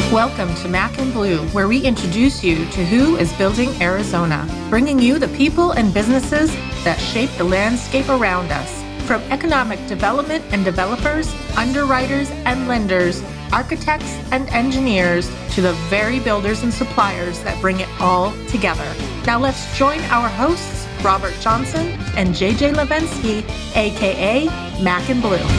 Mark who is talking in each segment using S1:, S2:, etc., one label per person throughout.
S1: Welcome to Mac and Blue, where we introduce you to who is building Arizona, bringing you the people and businesses that shape the landscape around us. From economic development and developers, underwriters and lenders, architects and engineers, to the very builders and suppliers that bring it all together. Now let's join our hosts, Robert Johnson and JJ Levinsky, aka Mac and Blue.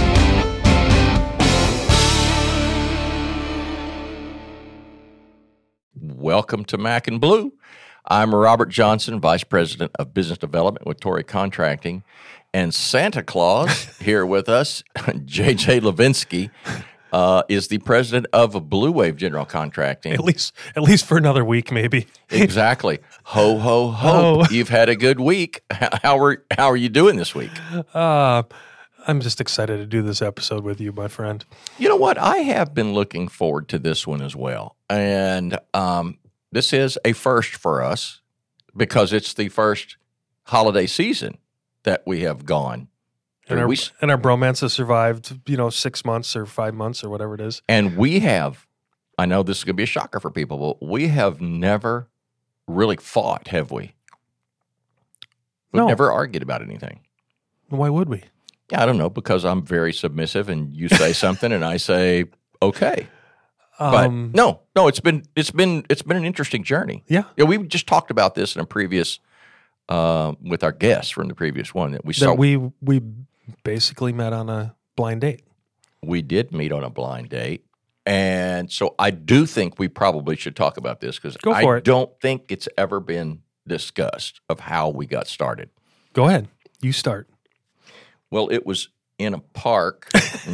S2: Welcome to Mac and Blue. I'm Robert Johnson, Vice President of Business Development with Torrey Contracting, and Santa Claus here with us, JJ Levinsky, is the President of Blue Wave General Contracting.
S3: At least for another week, maybe.
S2: Exactly. Ho, ho, ho. You've had a good week. How are you doing this week?
S3: I'm just excited to do this episode with you, my friend.
S2: You know what? I have been looking forward to this one as well. And this is a first for us because it's the first holiday season that we have gone.
S3: And our bromance has survived, 6 months or 5 months or whatever it is.
S2: And we have, I know this is going to be a shocker for people, but we have never really fought, have we? We've never argued about anything.
S3: Why would we?
S2: Yeah, I don't know, because I'm very submissive and you say something and I say, okay. But no, it's been an interesting journey.
S3: Yeah.
S2: We just talked about this in a previous with our guests from the previous one that we saw.
S3: We basically met on a blind date.
S2: We did meet on a blind date, and so I do think we probably should talk about this because I don't think it's ever been discussed of how we got started.
S3: Go ahead, you start.
S2: Well, it was in a park.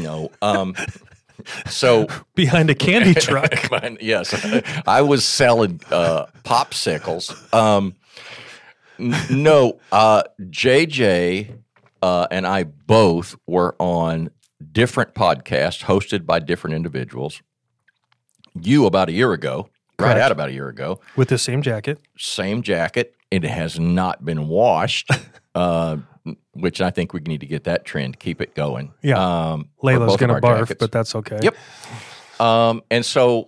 S2: So
S3: behind a candy truck.
S2: Yes, I was selling popsicles. JJ and I both were on different podcasts hosted by different individuals. You about a year ago,
S3: Correct.
S2: Right out about a year ago,
S3: with the same jacket.
S2: Same jacket. It has not been washed. Which I think we need to get that trend, keep it going.
S3: Yeah, Layla's going to barf, jackets. But that's okay.
S2: Yep. And so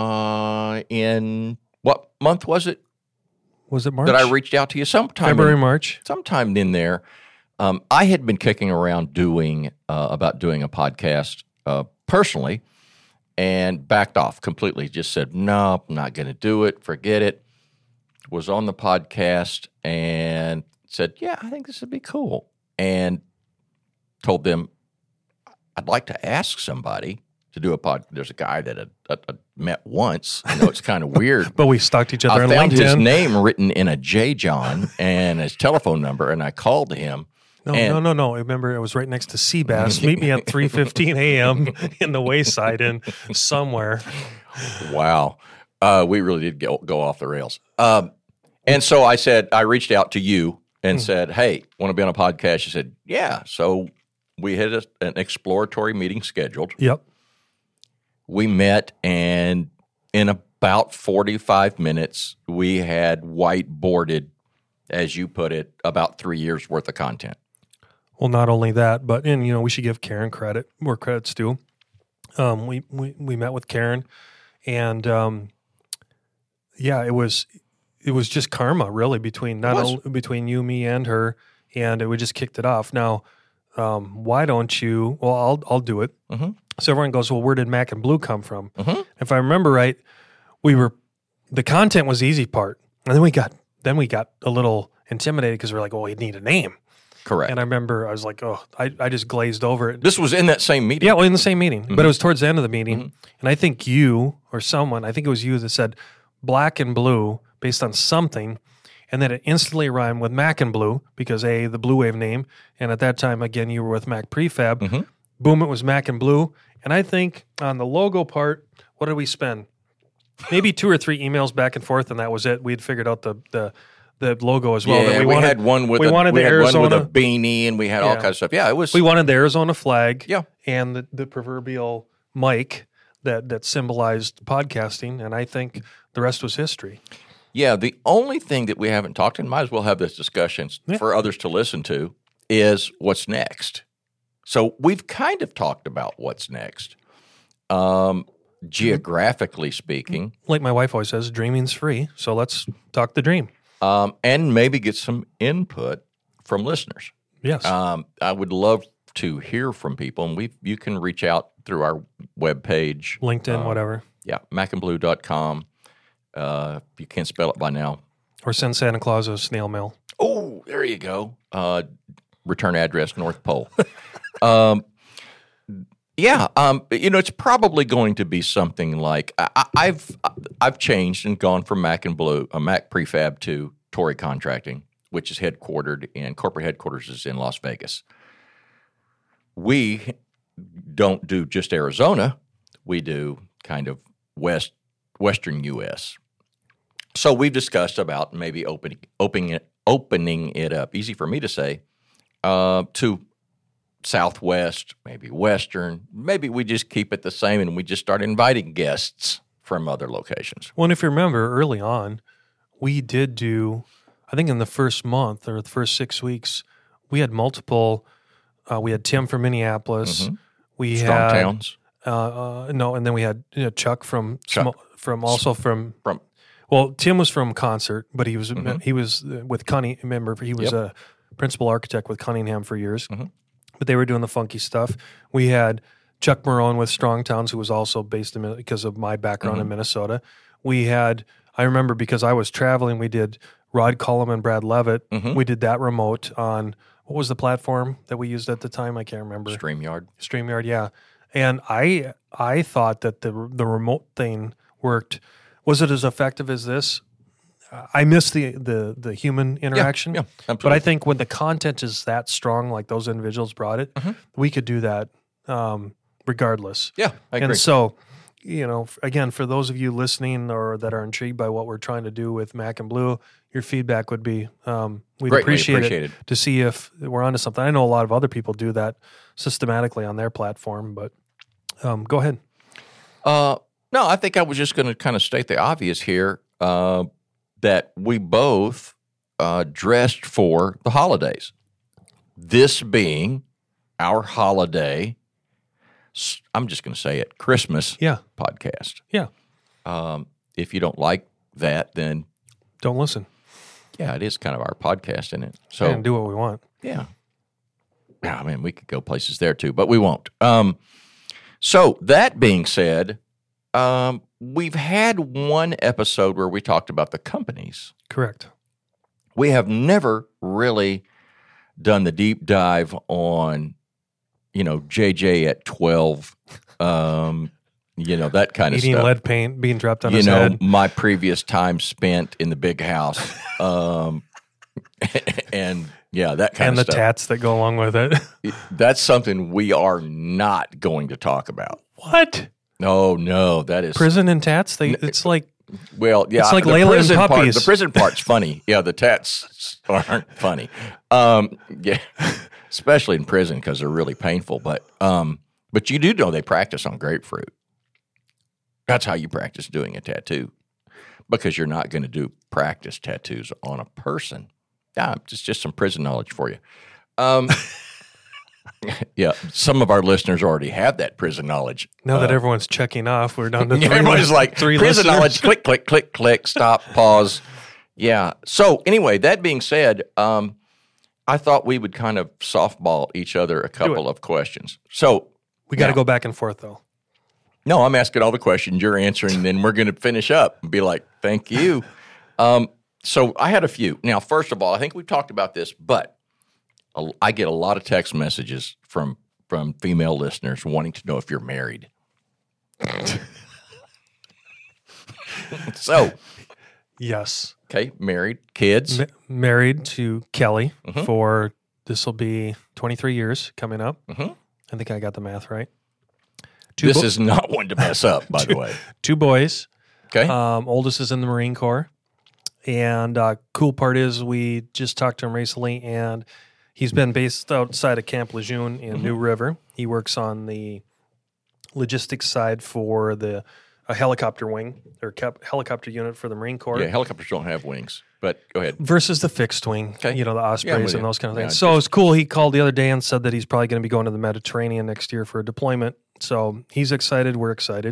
S2: in what month was it?
S3: Was it March?
S2: That I reached out to you sometime.
S3: March.
S2: Sometime in there. I had been kicking around about doing a podcast personally and backed off completely. Just said, no, I'm not going to do it. Forget it. Was on the podcast and said, yeah, I think this would be cool. And told them, I'd like to ask somebody to do a pod. There's a guy that I met once. I know it's kind of weird.
S3: But we stalked each other on LinkedIn.
S2: I found his name written in a J. John and his telephone number, and I called him.
S3: No. Remember, it was right next to Seabass. Meet me at 3:15 a.m. in the Wayside Inn somewhere.
S2: Wow. We really did go off the rails. And so I reached out to you and said, hey, want to be on a podcast? She said, yeah. So we had an exploratory meeting scheduled.
S3: Yep.
S2: We met, and in about 45 minutes, we had whiteboarded, as you put it, about 3 years worth of content.
S3: Well, not only that, but we should give Karen credit where credit's due. We met with Karen, and it was just karma, really, between you, me, and her, and we just kicked it off. Now, why don't you? Well, I'll do it. Mm-hmm. So everyone goes, well, where did Mac and Blue come from? Mm-hmm. If I remember right, the content was the easy part, and then we got a little intimidated because we're like, well, we need a name.
S2: Correct.
S3: And I remember I was like, I just glazed over it.
S2: This was in that same meeting.
S3: Yeah, well, in the same meeting, but it was towards the end of the meeting, and I think you or someone, I think it was you that said Black and Blue based on something, and then it instantly rhymed with Mac and Blue because the Blue Wave name, and at that time, again, you were with Mac Prefab. Mm-hmm. Boom, it was Mac and Blue, and I think on the logo part, what did we spend? Maybe 2 or 3 emails back and forth, and that was it. We had figured out the logo as well.
S2: Yeah, we had one with a beanie, and we had all kinds of stuff. Yeah, it was.
S3: We wanted the Arizona flag.
S2: Yeah,
S3: and the proverbial mic that symbolized podcasting, and I think the rest was history.
S2: Yeah, the only thing that we haven't talked, and might as well have this discussion for others to listen to, is what's next. So we've kind of talked about what's next. geographically speaking,
S3: Like my wife always says, dreaming's free. So let's talk the dream.
S2: and maybe get some input from listeners.
S3: Yes.
S2: I would love to hear from people, and you can reach out through our webpage.
S3: LinkedIn, whatever.
S2: Yeah, macandblue.com. If you can't spell it by now.
S3: Or send Santa Claus a snail mail.
S2: Oh, there you go. Return address, North Pole. It's probably going to be something like I've changed and gone from Mac and Blue, Mac Prefab to Torrey Contracting, which is headquartered in corporate headquarters is in Las Vegas. We don't do just Arizona. We do kind of Western U.S. So we've discussed about maybe opening it up. Easy for me to say to Southwest, maybe Western. Maybe we just keep it the same and we just start inviting guests from other locations.
S3: Well, and if you remember early on, we did do, I think in the first month or the first 6 weeks, we had multiple. We had Tim from Minneapolis.
S2: Mm-hmm.
S3: We
S2: Strong
S3: had
S2: Towns.
S3: and then we had Chuck from Tim was from Concert, but he was with Cunningham. Remember, he was a principal architect with Cunningham for years.
S2: Mm-hmm.
S3: But they were doing the funky stuff. We had Chuck Marone with Strong Towns, who was also based in because of my background in Minnesota. We had, I remember because I was traveling, we did Rod Cullum and Brad Levitt.
S2: Mm-hmm.
S3: We did that remote on, what was the platform that we used at the time? I can't remember.
S2: StreamYard,
S3: yeah. And I thought that the remote thing worked. Was it as effective as this? I miss the human interaction.
S2: Yeah, absolutely.
S3: But I think when the content is that strong, like those individuals brought it, we could do that regardless.
S2: Yeah, I agree.
S3: And so, again, for those of you listening or that are intrigued by what we're trying to do with Mac and Blue, your feedback would be we'd
S2: Greatly
S3: appreciate it
S2: appreciated.
S3: to see if we're onto something. I know a lot of other people do that systematically on their platform, but go ahead.
S2: No, I think I was just going to kind of state the obvious here that we both dressed for the holidays. This being our holiday, I'm just going to say it, Christmas podcast.
S3: Yeah.
S2: If you don't like that, then
S3: Don't listen.
S2: yeah, it is kind of our podcast, isn't it? So
S3: And do what we want.
S2: yeah. I mean, we could go places there too, but we won't. So that being said, we've had one episode where we talked about the companies.
S3: Correct.
S2: We have never really done the deep dive on, JJ at 12, that kind of
S3: Eating
S2: stuff.
S3: lead paint, being dropped on his head.
S2: My previous time spent in the big house. And yeah, that kind
S3: And
S2: of
S3: the
S2: stuff.
S3: tats that go along with it.
S2: That's something we are not going to talk about.
S3: What?
S2: No, that is
S3: Prison and tats? It's like,
S2: well, yeah.
S3: It's like
S2: the
S3: Layla and
S2: prison part-
S3: puppies.
S2: the prison part's funny. Yeah, the tats aren't funny. Yeah, especially in prison because they're really painful. But you do know they practice on grapefruit. That's how you practice doing a tattoo, because you're not going to do practice tattoos on a person. Yeah, it's just some prison knowledge for you. Yeah, some of our listeners already have that prison knowledge.
S3: now that everyone's checking off, we're down to three.
S2: Everybody's like,
S3: three
S2: prison
S3: listeners.
S2: knowledge, click, click, click, click, stop, pause. Yeah. So anyway, that being said, I thought we would kind of softball each other a couple of questions. So
S3: We got to
S2: now-
S3: go back and forth, though.
S2: No, I'm asking all the questions, you're answering, and then we're going to finish up and be like, thank you. So I had a few. Now, first of all, I think we've talked about this, but I get a lot of text messages from female listeners wanting to know if you're married. So,
S3: Yes.
S2: okay, married, kids.
S3: Married to Kelly
S2: Mm-hmm.
S3: for, this will be 23 years coming up.
S2: Mhm.
S3: I think I got the math right.
S2: This is not one to mess up, by the way.
S3: 2 boys.
S2: Okay.
S3: Oldest is in the Marine Corps. And cool part is we just talked to him recently, and he's been based outside of Camp Lejeune in New River. He works on the logistics side for a helicopter wing or helicopter unit for the Marine Corps.
S2: Yeah, helicopters don't have wings, but go ahead.
S3: Versus the fixed wing,
S2: Okay.
S3: the Ospreys
S2: Yeah, I'm with
S3: and
S2: you.
S3: those kind of
S2: Yeah,
S3: things. So it's cool. He called the other day and said that he's probably going to be going to the Mediterranean next year for a deployment. So he's excited. We're excited.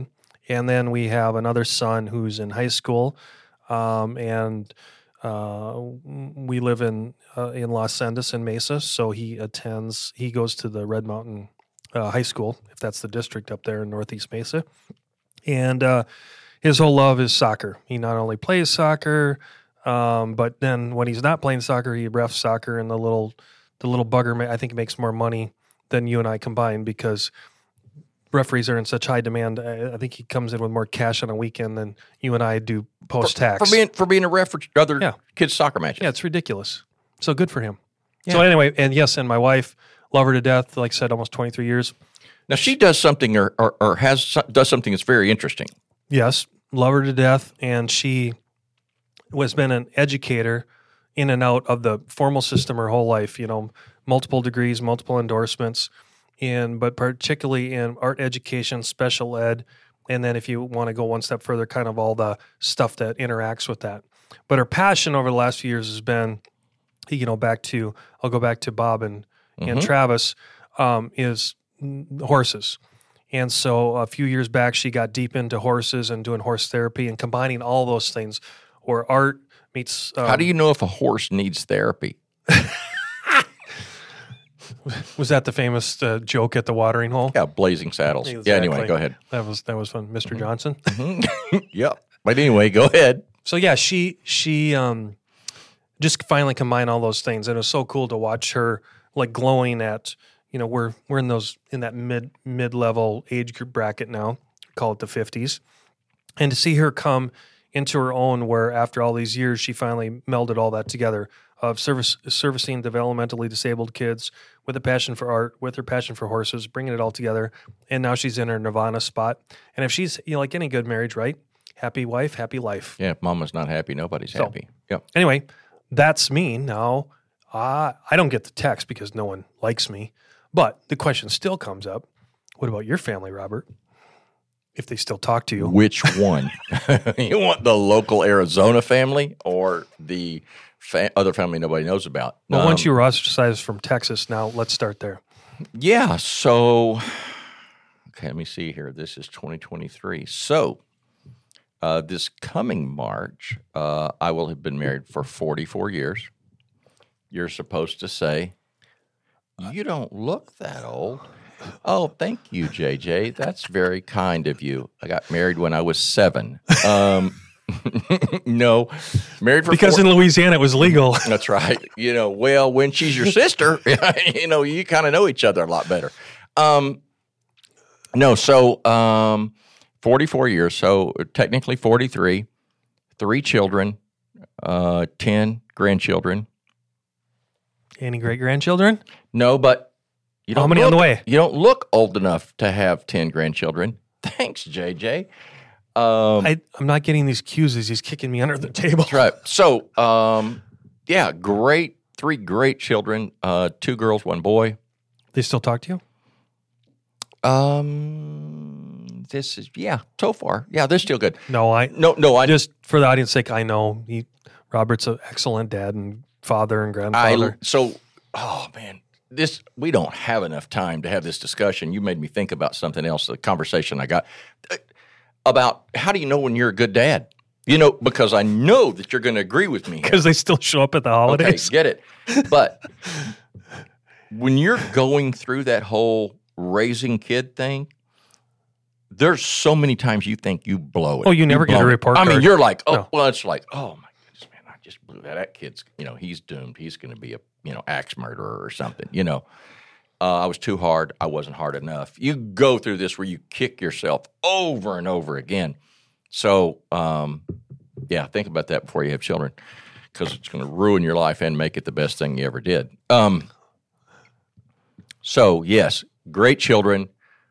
S3: And then we have another son who's in high school, and we live in Los Andes in Mesa, so he goes to the Red Mountain High School, if that's the district up there in Northeast Mesa. And his whole love is soccer. He not only plays soccer, but then when he's not playing soccer, he refs soccer, and the little bugger, I think, makes more money than you and I combined because referees are in such high demand. I think he comes in with more cash on a weekend than you and I do post-tax.
S2: For being a ref for other kids' soccer matches.
S3: Yeah, it's ridiculous. So good for him. Yeah. So anyway, and my wife, love her to death, like I said, almost 23 years.
S2: Now, she does something does something that's very interesting.
S3: Yes, love her to death, and she has been an educator in and out of the formal system her whole life, multiple degrees, multiple endorsements, but particularly in art education, special ed, and then if you want to go one step further, kind of all the stuff that interacts with that. But her passion over the last few years has been, I'll go back to Bob and Travis, is horses. And so a few years back, she got deep into horses and doing horse therapy and combining all those things where art meets...
S2: How do you know if a horse needs therapy?
S3: Was that the famous joke at the watering hole?
S2: Yeah, Blazing Saddles.
S3: Exactly.
S2: Yeah, anyway, go ahead.
S3: That was fun. Mr. Johnson?
S2: Yeah. But anyway, go ahead.
S3: So yeah, she just finally combined all those things. And it was so cool to watch her like glowing at, we're in that mid-level age group bracket now, call it the 50s. And to see her come into her own where after all these years, she finally melded all that together of servicing developmentally disabled kids with a passion for art, with her passion for horses, bringing it all together. And now she's in her nirvana spot. And if she's, like any good marriage, right? Happy wife, happy life.
S2: Yeah, if mama's not happy, nobody's happy. Yeah.
S3: Anyway, that's me. Now, I don't get the text because no one likes me. But the question still comes up, what about your family, Robert? If they still talk to you.
S2: Which one? You want the local Arizona family or the other family nobody knows about?
S3: Well, once you were ostracized from Texas, now let's start there.
S2: Yeah, so, okay, let me see here. This is 2023. So, this coming March, I will have been married for 44 years. You're supposed to say, you don't look that old. Oh, thank you, JJ. That's very kind of you. I got married when I was 7. No, married for
S3: because
S2: 4.
S3: in Louisiana it was legal.
S2: That's right. Well, when she's your sister, you kind of know each other a lot better. 44 years, so technically 43, 3 children, 10 grandchildren.
S3: Any great-grandchildren?
S2: No, but you don't
S3: how many on the way?
S2: You don't look old enough to have 10 grandchildren. Thanks, JJ.
S3: I'm not getting these cues as he's kicking me under the table.
S2: That's right. So, great, 3 great children, 2 girls, 1 boy.
S3: They still talk to you?
S2: This is, so far. Yeah, they're still good.
S3: No, I just, for the audience's sake, I know Robert's an excellent dad and father and grandfather.
S2: We don't have enough time to have this discussion. You made me think about something else, the conversation I got about how do you know when you're a good dad? Because I know that you're going to agree with me.
S3: Because they still show up at the holidays.
S2: Okay, get it. But when you're going through that whole raising kid thing, there's so many times you think you blow it.
S3: Oh, you never get a report card.
S2: I mean, you're like, it's like, oh my goodness, man, I just blew that. That kid's, he's doomed. He's going to be a, axe murderer or something, I was too hard. I wasn't hard enough. You go through this where you kick yourself over and over again. So, think about that before you have children because it's going to ruin your life and make it the best thing you ever did. So, yes, great children.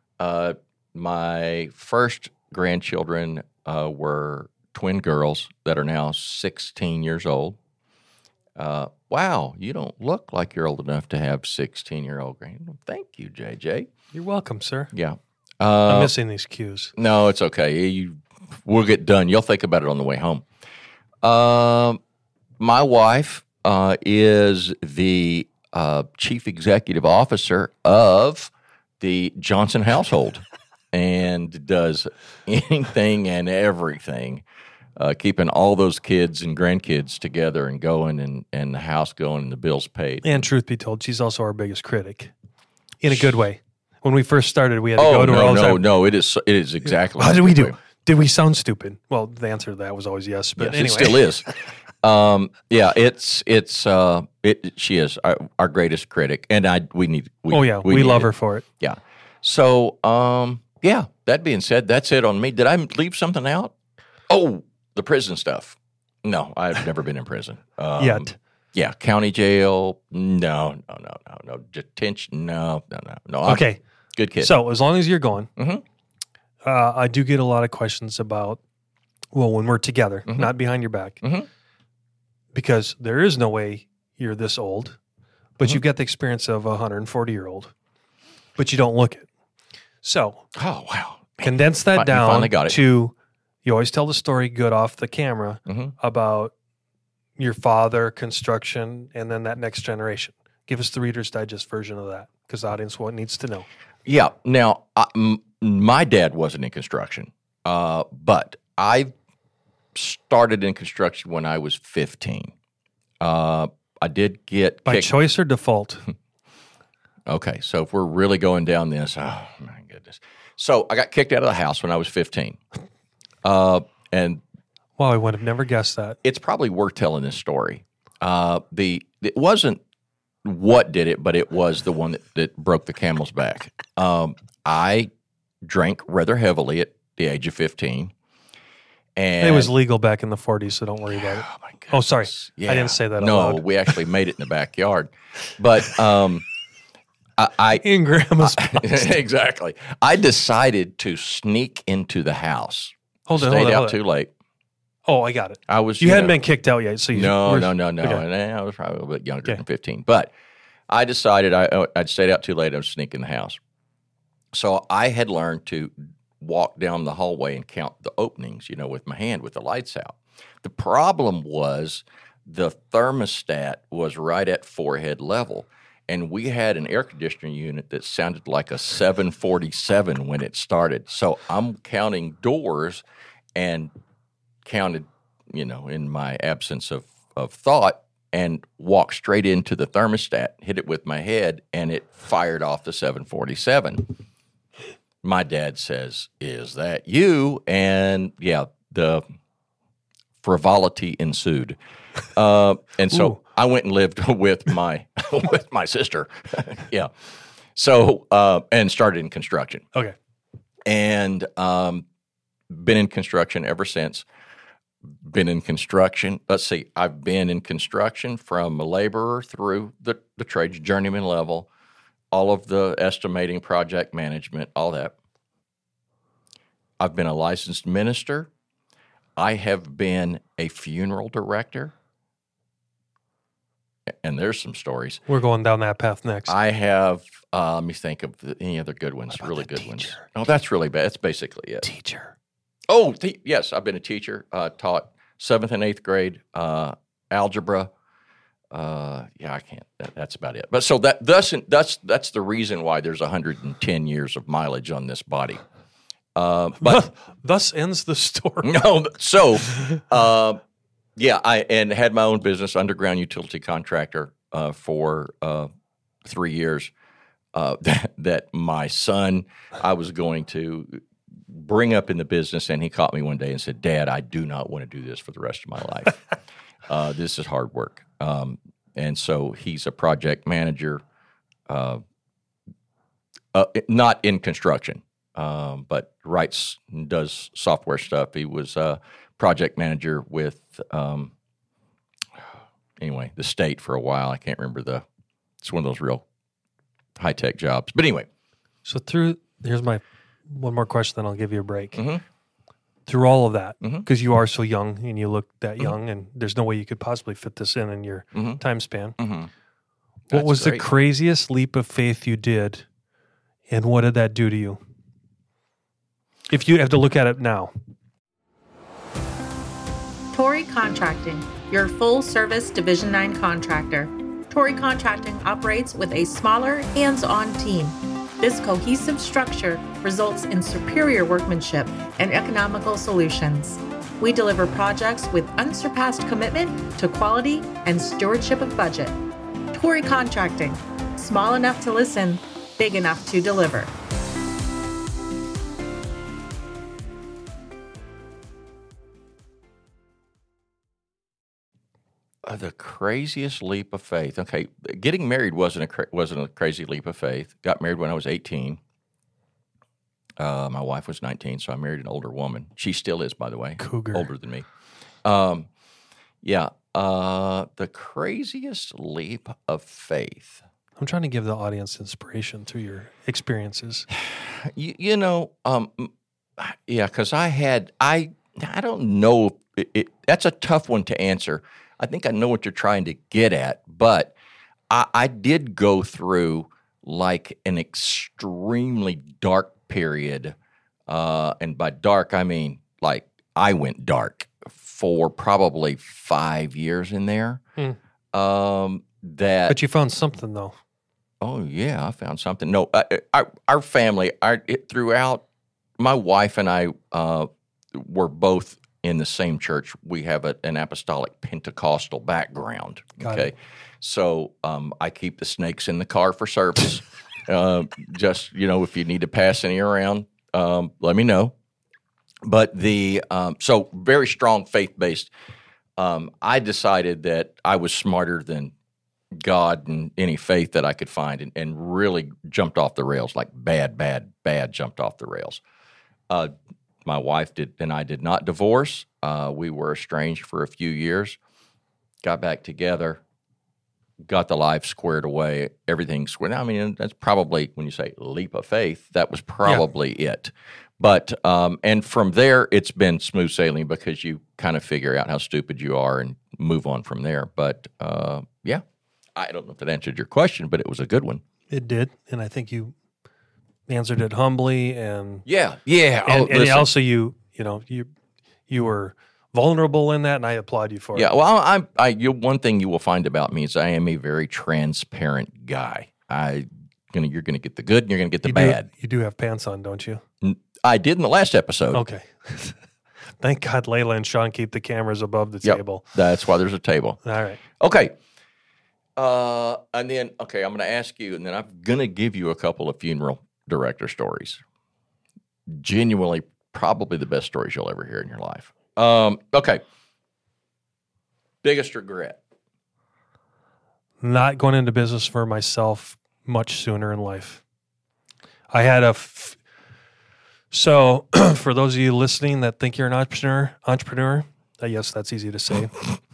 S2: My first grandchildren were twin girls that are now 16 years old. Wow, you don't look like you're old enough to have 16-year-old grandchildren. Thank you, JJ.
S3: You're welcome, sir.
S2: Yeah.
S3: I'm missing these cues.
S2: No, it's okay. We'll get done. You'll think about it on the way home. My wife is the chief executive officer of the Johnson household. and does anything and everything, keeping all those kids and grandkids together and going and the house going and the bills paid.
S3: And truth be told, she's also our biggest critic in a good way. When we first started, we had to go to her all the time.
S2: No, it is exactly.
S3: How did we do? Did we sound stupid? Well, the answer to that was always yes, but
S2: yes,
S3: anyway.
S2: It still is. She is our greatest critic, and we
S3: love her for it.
S2: Yeah. So, that being said, that's it on me. Did I leave something out? Oh, the prison stuff. No, I've never been in prison.
S3: Yet.
S2: Yeah, county jail. No. Detention. No.
S3: Okay.
S2: Good kid.
S3: So as long as you're going,
S2: Mhm.
S3: I do get a lot of questions about, well, when we're together,
S2: Mhm.
S3: not behind your back,
S2: Mhm.
S3: because there is no way you're this old, but
S2: Mhm.
S3: you've got the experience of a 140-year-old, but you don't look it. So
S2: Oh, wow.
S3: condense that
S2: You
S3: down
S2: finally got it.
S3: to, you always tell the story good off the camera
S2: Mhm.
S3: about your father, construction, and then that next generation. Give us the Reader's Digest version of that, because the audience needs to know.
S2: Yeah. Now, my dad wasn't in construction, but I started in construction when I was 15. I did get
S3: By
S2: kicked.
S3: choice or default?
S2: Okay, so if we're really going down this, oh my goodness. So I got kicked out of the house when I was 15. And
S3: Wow, I would have never guessed that.
S2: it's probably worth telling this story. It wasn't what did it, but it was the one that broke the camel's back. I drank rather heavily at the age of 15. And
S3: It was legal back in the 40s, so don't worry about it.
S2: Oh, my goodness.
S3: Oh, sorry. I didn't say that out
S2: No,
S3: loud.
S2: we actually made it in the backyard. But I
S3: In Grandma's
S2: exactly. I decided to sneak into the house.
S3: Hold on,
S2: Stayed
S3: hold on,
S2: out
S3: hold on.
S2: too late.
S3: Oh, I got it.
S2: I was.
S3: You hadn't
S2: know,
S3: been kicked out yet, so you
S2: No.
S3: Okay.
S2: And I was probably a little bit younger
S3: Okay.
S2: than 15. But I decided I'd stayed out too late. I was sneaking in the house. So I had learned to walk down the hallway and count the openings, with my hand with the lights out. The problem was the thermostat was right at forehead level. And we had an air conditioning unit that sounded like a 747 when it started. So I'm counting doors and counted, in my absence of thought, and walked straight into the thermostat, hit it with my head, and it fired off the 747. My dad says, "Is that you?" And yeah, the frivolity ensued. And so
S3: Ooh.
S2: I went and lived with my with my sister. Yeah. So and started in construction.
S3: Okay.
S2: And been in construction ever since. Been in construction. Let's see. I've been in construction from a laborer through the trades journeyman level, all of the estimating, project management, all that. I've been a licensed minister. I have been a funeral director. And there's some stories.
S3: We're going down that path next.
S2: I have, let me think of any other good ones,
S3: about
S2: really
S3: the
S2: good ones.
S3: teacher?
S2: Oh, that's really bad. That's basically it.
S3: Teacher.
S2: Oh, yes, I've been a teacher, taught 7th and 8th grade, algebra. I can't, that's about it. But so that's the reason why there's 110 years of mileage on this body. But
S3: Thus ends the story.
S2: no, so, I had my own business, underground utility contractor, for 3 years. That my son, I was going to bring up in the business, and he caught me one day and said, "Dad, I do not want to do this for the rest of my life. This is hard work." And so he's a project manager, not in construction, but does software stuff. He was a project manager with, the state for a while. I can't remember it's one of those real high-tech jobs. But anyway.
S3: So here's my one more question, then I'll give you a break.
S2: Mhm.
S3: Through all of that,
S2: Mhm.
S3: because you are so young and you look that
S2: Mhm.
S3: young, and there's no way you could possibly fit this in your
S2: Mhm.
S3: time span.
S2: Mm-hmm.
S3: What
S2: That's
S3: was
S2: great.
S3: the craziest leap of faith you did, and what did that do to you? If you have to look at it now.
S1: Torrey Contracting, your full-service Division 9 contractor. Torrey Contracting operates with a smaller, hands-on team. This cohesive structure results in superior workmanship and economical solutions. We deliver projects with unsurpassed commitment to quality and stewardship of budget. Torrey Contracting, small enough to listen, big enough to deliver.
S2: The craziest leap of faith. Okay, getting married wasn't a crazy leap of faith. Got married when I was 18. My wife was 19, so I married an older woman. She still is, by the way.
S3: Cougar.
S2: Older than me. The craziest leap of faith.
S3: I'm trying to give the audience inspiration through your experiences.
S2: Because I don't know. That's a tough one to answer. I think I know what you're trying to get at, but I did go through like an extremely dark period. And by dark, I mean like I went dark for probably 5 years in there.
S3: But you found something, though.
S2: Oh, yeah, I found something. No, our family, throughout, my wife and I were both in the same church. We have an apostolic Pentecostal background.
S3: Got it.
S2: So I keep the snakes in the car for service. Just, if you need to pass any around, let me know. But so very strong faith-based. I decided that I was smarter than God and any faith that I could find, and really jumped off the rails, like bad jumped off the rails. My wife and I did not divorce. We were estranged for a few years, got back together, got the life squared away, everything squared. I mean, that's probably, when you say leap of faith, that was probably it. But, and from there, it's been smooth sailing because you kind of figure out how stupid you are and move on from there. But, I don't know if that answered your question, but it was a good one.
S3: It did, and I think you answered it humbly and
S2: And
S3: also you were vulnerable in that, and I applaud you for it.
S2: Yeah, well, one thing you will find about me is I am a very transparent guy. You're going to get the good, and you're going to get the bad.
S3: You do have pants on, don't you?
S2: I did in the last episode.
S3: Okay. Thank God Layla and Sean keep the cameras above the table.
S2: That's why there's a table.
S3: All right.
S2: Okay. And then, I'm going to ask you, and then I'm going to give you a couple of funeral director stories. Genuinely, probably the best stories you'll ever hear in your life. Okay. Biggest regret?
S3: Not going into business for myself much sooner in life. I had so for those of you listening that think you're an entrepreneur, yes, that's easy to say.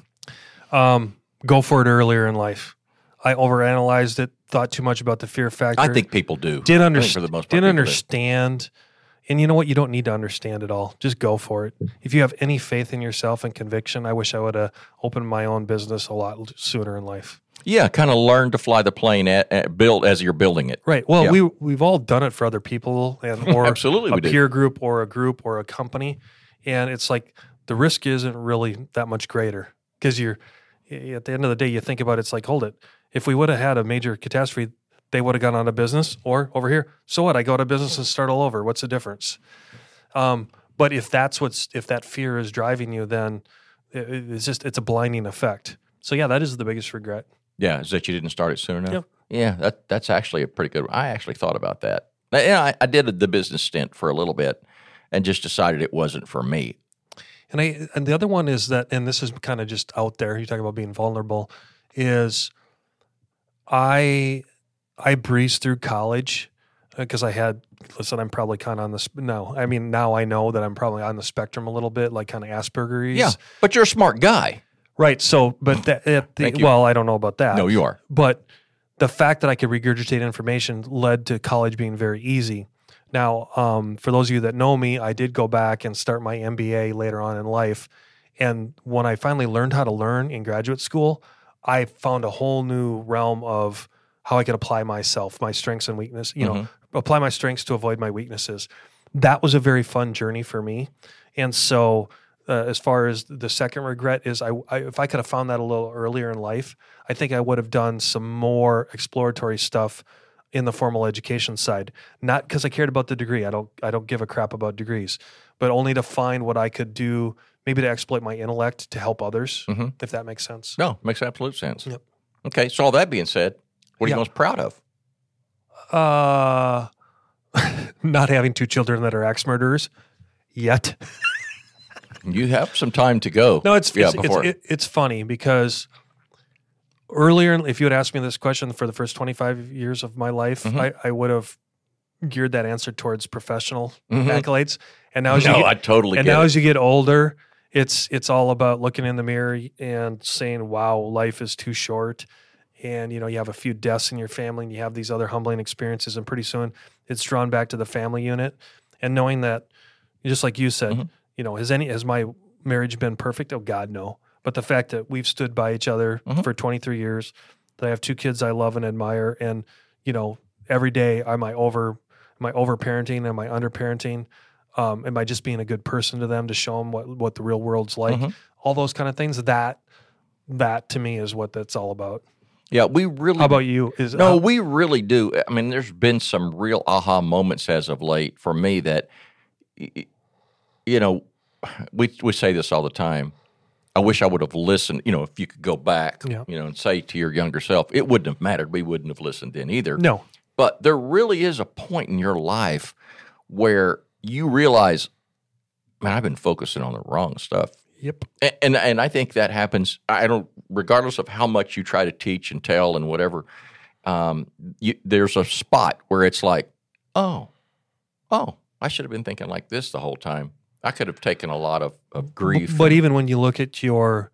S3: Go for it earlier in life. I overanalyzed it, thought too much about the fear factor.
S2: I think people do.
S3: Didn't
S2: understand.
S3: And you know what? You don't need to understand it all. Just go for it. If you have any faith in yourself and conviction, I wish I would have opened my own business a lot sooner in life.
S2: Yeah, kind of learn to fly the plane build as you're building it.
S3: Right. Well, we've all done it for other people, or
S2: absolutely,
S3: a peer group or a company, and it's like the risk isn't really that much greater because you're at the end of the day you think about it, it's like, hold it. If we would have had a major catastrophe, they would have gone out of business, or over here, so what? I go out of business and start all over. What's the difference? But if that fear is driving you, then it's a blinding effect. So yeah, that is the biggest regret.
S2: Yeah, is that you didn't start it soon enough?
S3: Yep.
S2: Yeah, that's actually a pretty good one. I actually thought about that. I did the business stint for a little bit and just decided it wasn't for me.
S3: And the other one is that, and this is kind of just out there, you talk about being vulnerable, is I breezed through college because I'm probably kind of on the, no, I mean, now I know that I'm probably on the spectrum a little bit, like kind of Asperger's.
S2: Yeah, but you're a smart guy.
S3: Right. So, but I don't know about that.
S2: No, you are.
S3: But the fact that I could regurgitate information led to college being very easy. Now, for those of you that know me, I did go back and start my MBA later on in life. And when I finally learned how to learn in graduate school, I found a whole new realm of how I could apply myself, my strengths and weakness, apply my strengths to avoid my weaknesses. That was a very fun journey for me. And so as far as the second regret is, if I could have found that a little earlier in life, I think I would have done some more exploratory stuff in the formal education side, not because I cared about the degree. I don't give a crap about degrees, but only to find what I could do, maybe to exploit my intellect to help others, if that makes sense.
S2: No, makes absolute sense.
S3: Yep.
S2: Okay, so all that being said, what are you most proud of?
S3: Not having 2 children that are axe murderers yet.
S2: You have some time to go.
S3: No, it's
S2: before.
S3: It's funny because earlier, if you had asked me this question for the first 25 years of my life, I would have geared that answer towards professional accolades. And now,
S2: I totally.
S3: And now, as you get older, it's all about looking in the mirror and saying, "Wow, life is too short." And you have a few deaths in your family, and you have these other humbling experiences, and pretty soon it's drawn back to the family unit. And knowing that, just like you said, has my marriage been perfect? Oh God, no. But the fact that we've stood by each other for 23 years, that I have 2 kids I love and admire, and every day am I over parenting? Am I under parenting? Am I just being a good person to them to show them what the real world's like? All those kind of things. That to me is what that's all about.
S2: Yeah, we really.
S3: How about you?
S2: We really do. I mean, there's been some real aha moments as of late for me that, we say this all the time. I wish I would have listened. If you could go back, and say to your younger self, it wouldn't have mattered. We wouldn't have listened then either.
S3: No.
S2: But there really is a point in your life where you realize, man, I've been focusing on the wrong stuff.
S3: Yep.
S2: And I think that happens. Regardless of how much you try to teach and tell and whatever, there's a spot where it's like, oh, I should have been thinking like this the whole time. I could have taken a lot of grief.
S3: But even when you look at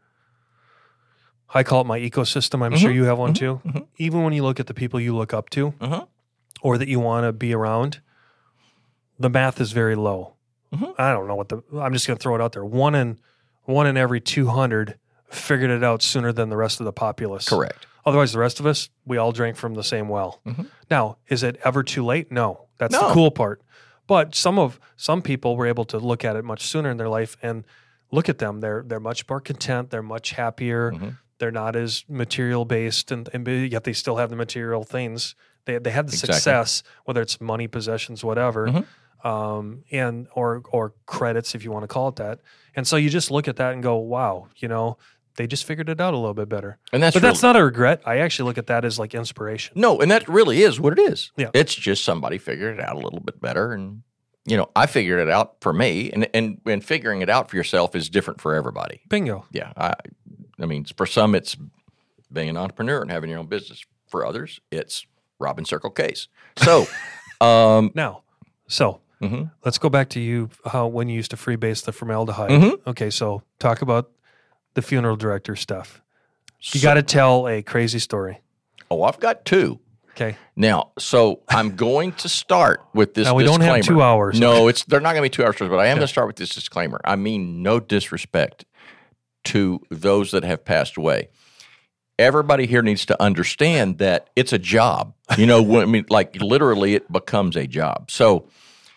S3: I call it my ecosystem. I'm sure you have one too. Even when you look at the people you look up to or that you want to be around, the math is very low. I don't know I'm just going to throw it out there. One in every 200 figured it out sooner than the rest of the populace.
S2: Correct.
S3: Otherwise, the rest of us, we all drank from the same well. Now, is it ever too late? No. That's the cool part. But some people were able to look at it much sooner in their life and look at them. They're much more content. They're much happier. They're not as material based, and yet they still have the material things. They had the success, whether it's money, possessions, whatever, and or credits, if you want to call it that. And so you just look at that and go, wow, they just figured it out a little bit better. That's not a regret. I actually look at that as like inspiration.
S2: No, and that really is what it is.
S3: Yeah.
S2: It's just somebody figured it out a little bit better. And, I figured it out for me. And figuring it out for yourself is different for everybody.
S3: Bingo.
S2: Yeah. I mean, for some, it's being an entrepreneur and having your own business. For others, it's robbing Circle K's. So,
S3: let's go back to when you used to freebase the formaldehyde. Okay, so talk about the funeral director stuff. You got to tell a crazy story.
S2: Oh, I've got 2.
S3: Okay.
S2: Now, so I'm going to start with this
S3: disclaimer. Now, we don't have 2 hours.
S2: No, they're not going to be 2 hours, but I am going to start with this disclaimer. I mean no disrespect to those that have passed away. Everybody here needs to understand that it's a job. Literally it becomes a job. So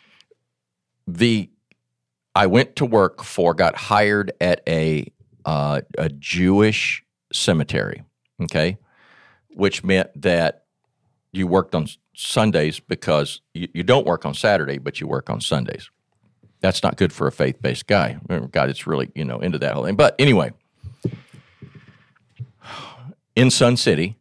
S2: I went to work got hired at a Jewish cemetery, okay, which meant that you worked on Sundays because you don't work on Saturday, but you work on Sundays. That's not good for a faith-based guy. God, it's really, into that whole thing. But anyway, in Sun City,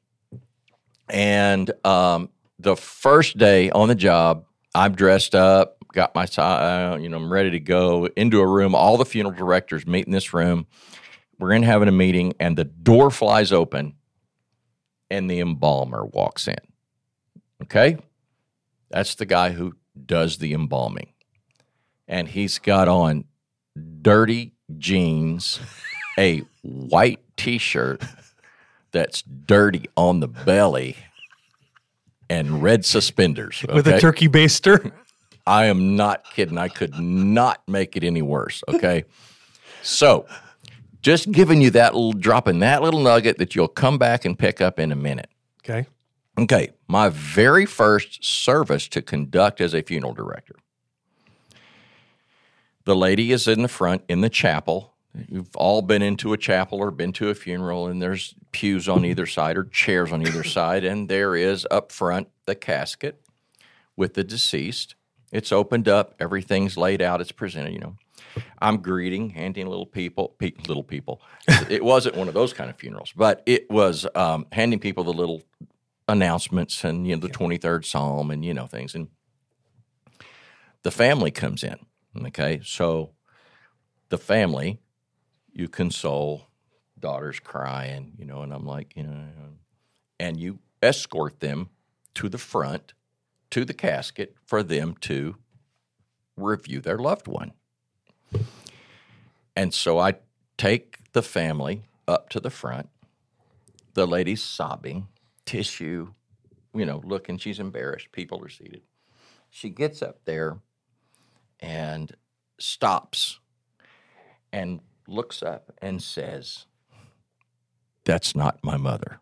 S2: and the first day on the job, I'm dressed up, got my I'm ready to go into a room. All the funeral directors meet in this room. We're in having a meeting, and the door flies open, and the embalmer walks in. Okay? That's the guy who does the embalming. And he's got on dirty jeans, a white T-shirt that's dirty on the belly, and red suspenders. Okay?
S3: With a turkey baster?
S2: I am not kidding. I could not make it any worse, okay? So, just giving you dropping that little nugget that you'll come back and pick up in a minute.
S3: Okay.
S2: Okay, my very first service to conduct as a funeral director. The lady is in the front in the chapel. You've all been into a chapel or been to a funeral, and there's pews on either side or chairs on either side, and there is up front the casket with the deceased. It's opened up. Everything's laid out. It's presented, I'm greeting, handing little people. It wasn't one of those kind of funerals, but it was handing people the little announcements and, the 23rd Psalm and, things. And the family comes in, okay? So the family, you console, daughter's crying, and I'm like, and you escort them to the front, to the casket for them to review their loved one. And so I take the family up to the front. The lady's sobbing, tissue, looking, she's embarrassed. People are seated. She gets up there and stops and looks up and says, "That's not my mother."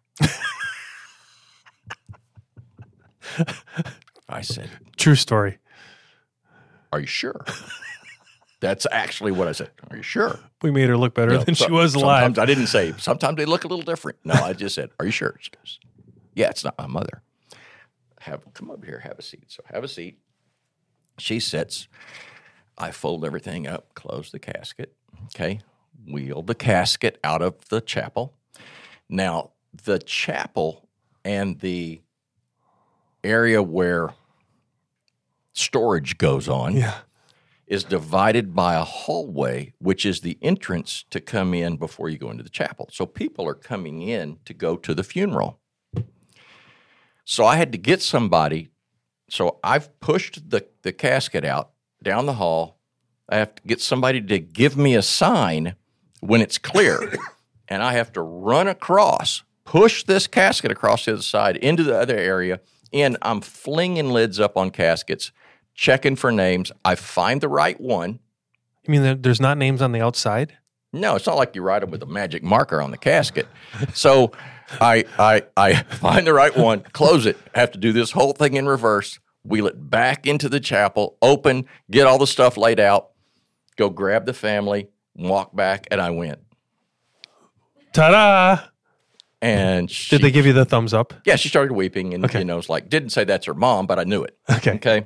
S2: I said,
S3: True story.
S2: "Are you sure?" That's actually what I said. "Are you sure?"
S3: We made her look better than she was alive.
S2: Sometimes I didn't say, sometimes they look a little different. No, I just said, "Are you sure?" She goes, "Yeah, it's not my mother." Come over here, have a seat. So have a seat. She sits. I fold everything up, close the casket, okay? Wheel the casket out of the chapel. Now, the chapel and the area where storage goes on is divided by a hallway, which is the entrance to come in before you go into the chapel. So people are coming in to go to the funeral. So I had to get somebody. So I've pushed the casket out down the hall. I have to get somebody to give me a sign when it's clear. And I have to run across, push this casket across the other side into the other area. And I'm flinging lids up on caskets, checking for names. I find the right one.
S3: You mean there's not names on the outside?
S2: No, it's not like you write them with a magic marker on the casket. So I find the right one, close it, have to do this whole thing in reverse, wheel it back into the chapel, open, get all the stuff laid out, go grab the family, walk back, and I went.
S3: Ta-da!
S2: And
S3: did they give you the thumbs up?
S2: Yeah, she started weeping and, it's like, didn't say that's her mom, but I knew it. Okay.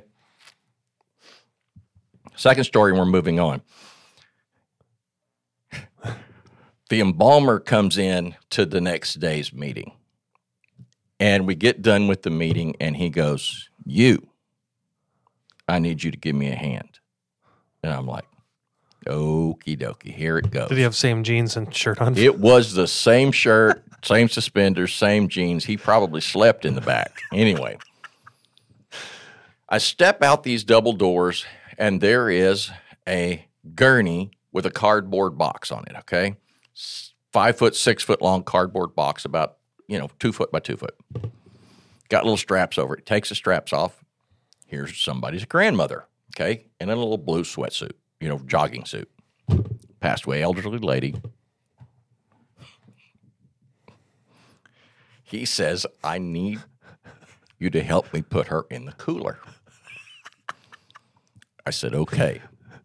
S2: Second story, and we're moving on. The embalmer comes in to the next day's meeting, and we get done with the meeting, and he goes, I need you to give me a hand. And I'm like, okie dokie, here it goes.
S3: Did he have same jeans and shirt on?
S2: It was the same shirt, same suspenders, same jeans. He probably slept in the back. Anyway, I step out these double doors, and there is a gurney with a cardboard box on it, okay? 5 foot, 6 foot long cardboard box, about, 2 foot by 2 foot. Got little straps over it. Takes the straps off. Here's somebody's grandmother, okay, in a little blue sweatsuit, jogging suit. Passed away, elderly lady. He says, I need you to help me put her in the cooler. I said, okay.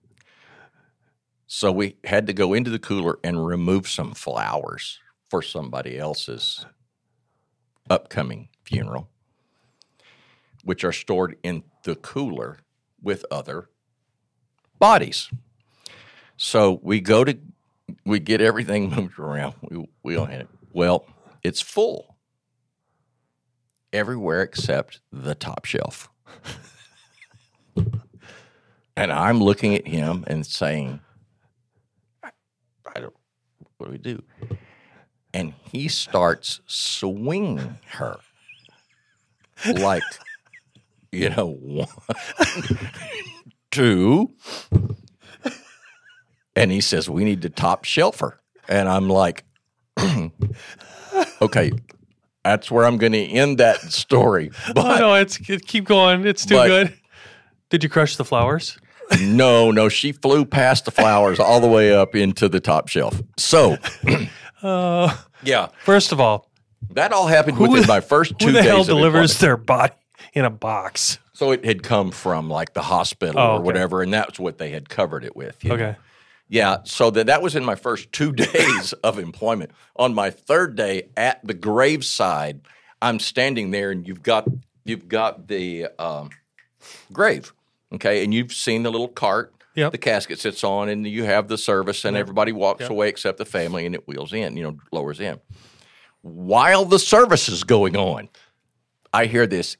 S2: So we had to go into the cooler and remove some flowers for somebody else's upcoming funeral, which are stored in the cooler with other bodies. So we get everything moved around. We don't have it. Well, it's full everywhere except the top shelf. And I'm looking at him and saying, what do we do? And he starts swinging her like, 1, 2. And he says, we need to top shelf her. And I'm like, okay, that's where I'm going to end that story. But,
S3: keep going. It's too good. Did you crush the flowers?
S2: No, she flew past the flowers all the way up into the top shelf. So, yeah.
S3: First of all,
S2: that all happened within my first 2 days.
S3: Who the hell
S2: of
S3: delivers their body in a box?
S2: So it had come from like the hospital or whatever, and that's what they had covered it with.
S3: Okay.
S2: Yeah, so that was in my first 2 days of employment. On my third day at the graveside, I'm standing there, and you've got you've got the grave, okay, and you've seen the little cart
S3: Yep.
S2: the casket sits on, and you have the service, and everybody walks
S3: Yep.
S2: away except the family, and it wheels in, lowers in. While the service is going on, I hear this.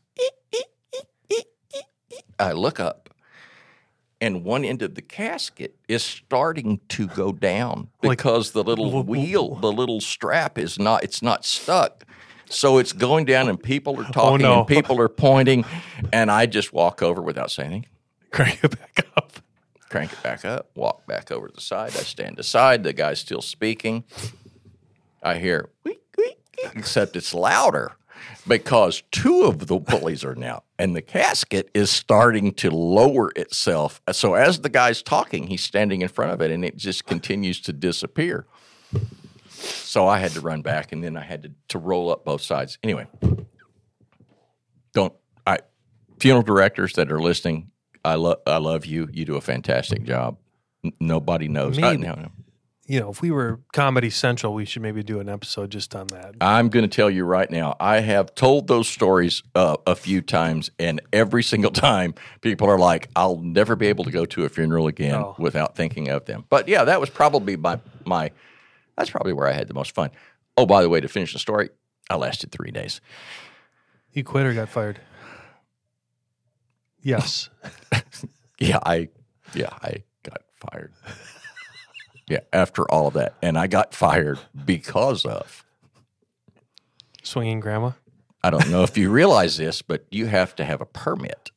S2: I look up, and one end of the casket is starting to go down because the little wheel, the little strap it's not stuck. So it's going down, and people are talking, and people are pointing, and I just walk over without saying anything.
S3: Crank it back up.
S2: Crank it back up, walk back over to the side. I stand aside. The guy's still speaking. I hear, "Week, week," except it's louder because two of the pulleys are now, and the casket is starting to lower itself. So as the guy's talking, he's standing in front of it, and it just continues to disappear. So I had to run back, and then I had to roll up both sides. Anyway, funeral directors that are listening, I love you. You do a fantastic job. Nobody knows.
S3: If we were Comedy Central, we should maybe do an episode just on that.
S2: I'm going to tell you right now, I have told those stories a few times, and every single time people are like, I'll never be able to go to a funeral again without thinking of them. But yeah, that was probably that's probably where I had the most fun. Oh, by the way, to finish the story, I lasted 3 days.
S3: You quit or got fired? Yes.
S2: I got fired. Yeah, after all of that. And I got fired because of
S3: swinging grandma.
S2: I don't know if you realize this, but you have to have a permit.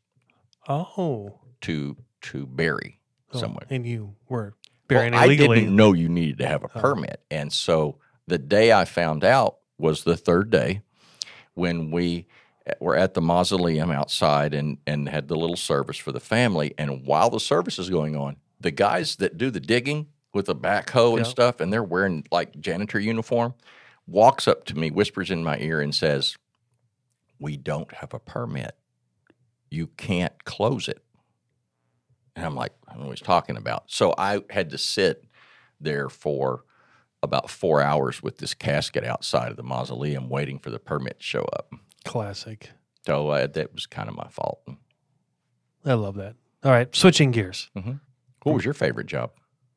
S2: To bury someone.
S3: And you were burying
S2: I
S3: illegally.
S2: didn't know you needed to have a permit. And so the day I found out was the third day when we were at the mausoleum outside and had the little service for the family. And while the service is going on, the guys that do the digging with a backhoe and stuff, and they're wearing like janitor uniform, walks up to me, whispers in my ear, and says, "We don't have a permit. You can't close it." And I'm like, I don't know what he's talking about. So I had to sit there for about 4 hours with this casket outside of the mausoleum waiting for the permit to show up.
S3: Classic.
S2: So that was kind of my fault.
S3: I love that. All right, switching gears.
S2: Mm-hmm. What was your favorite job?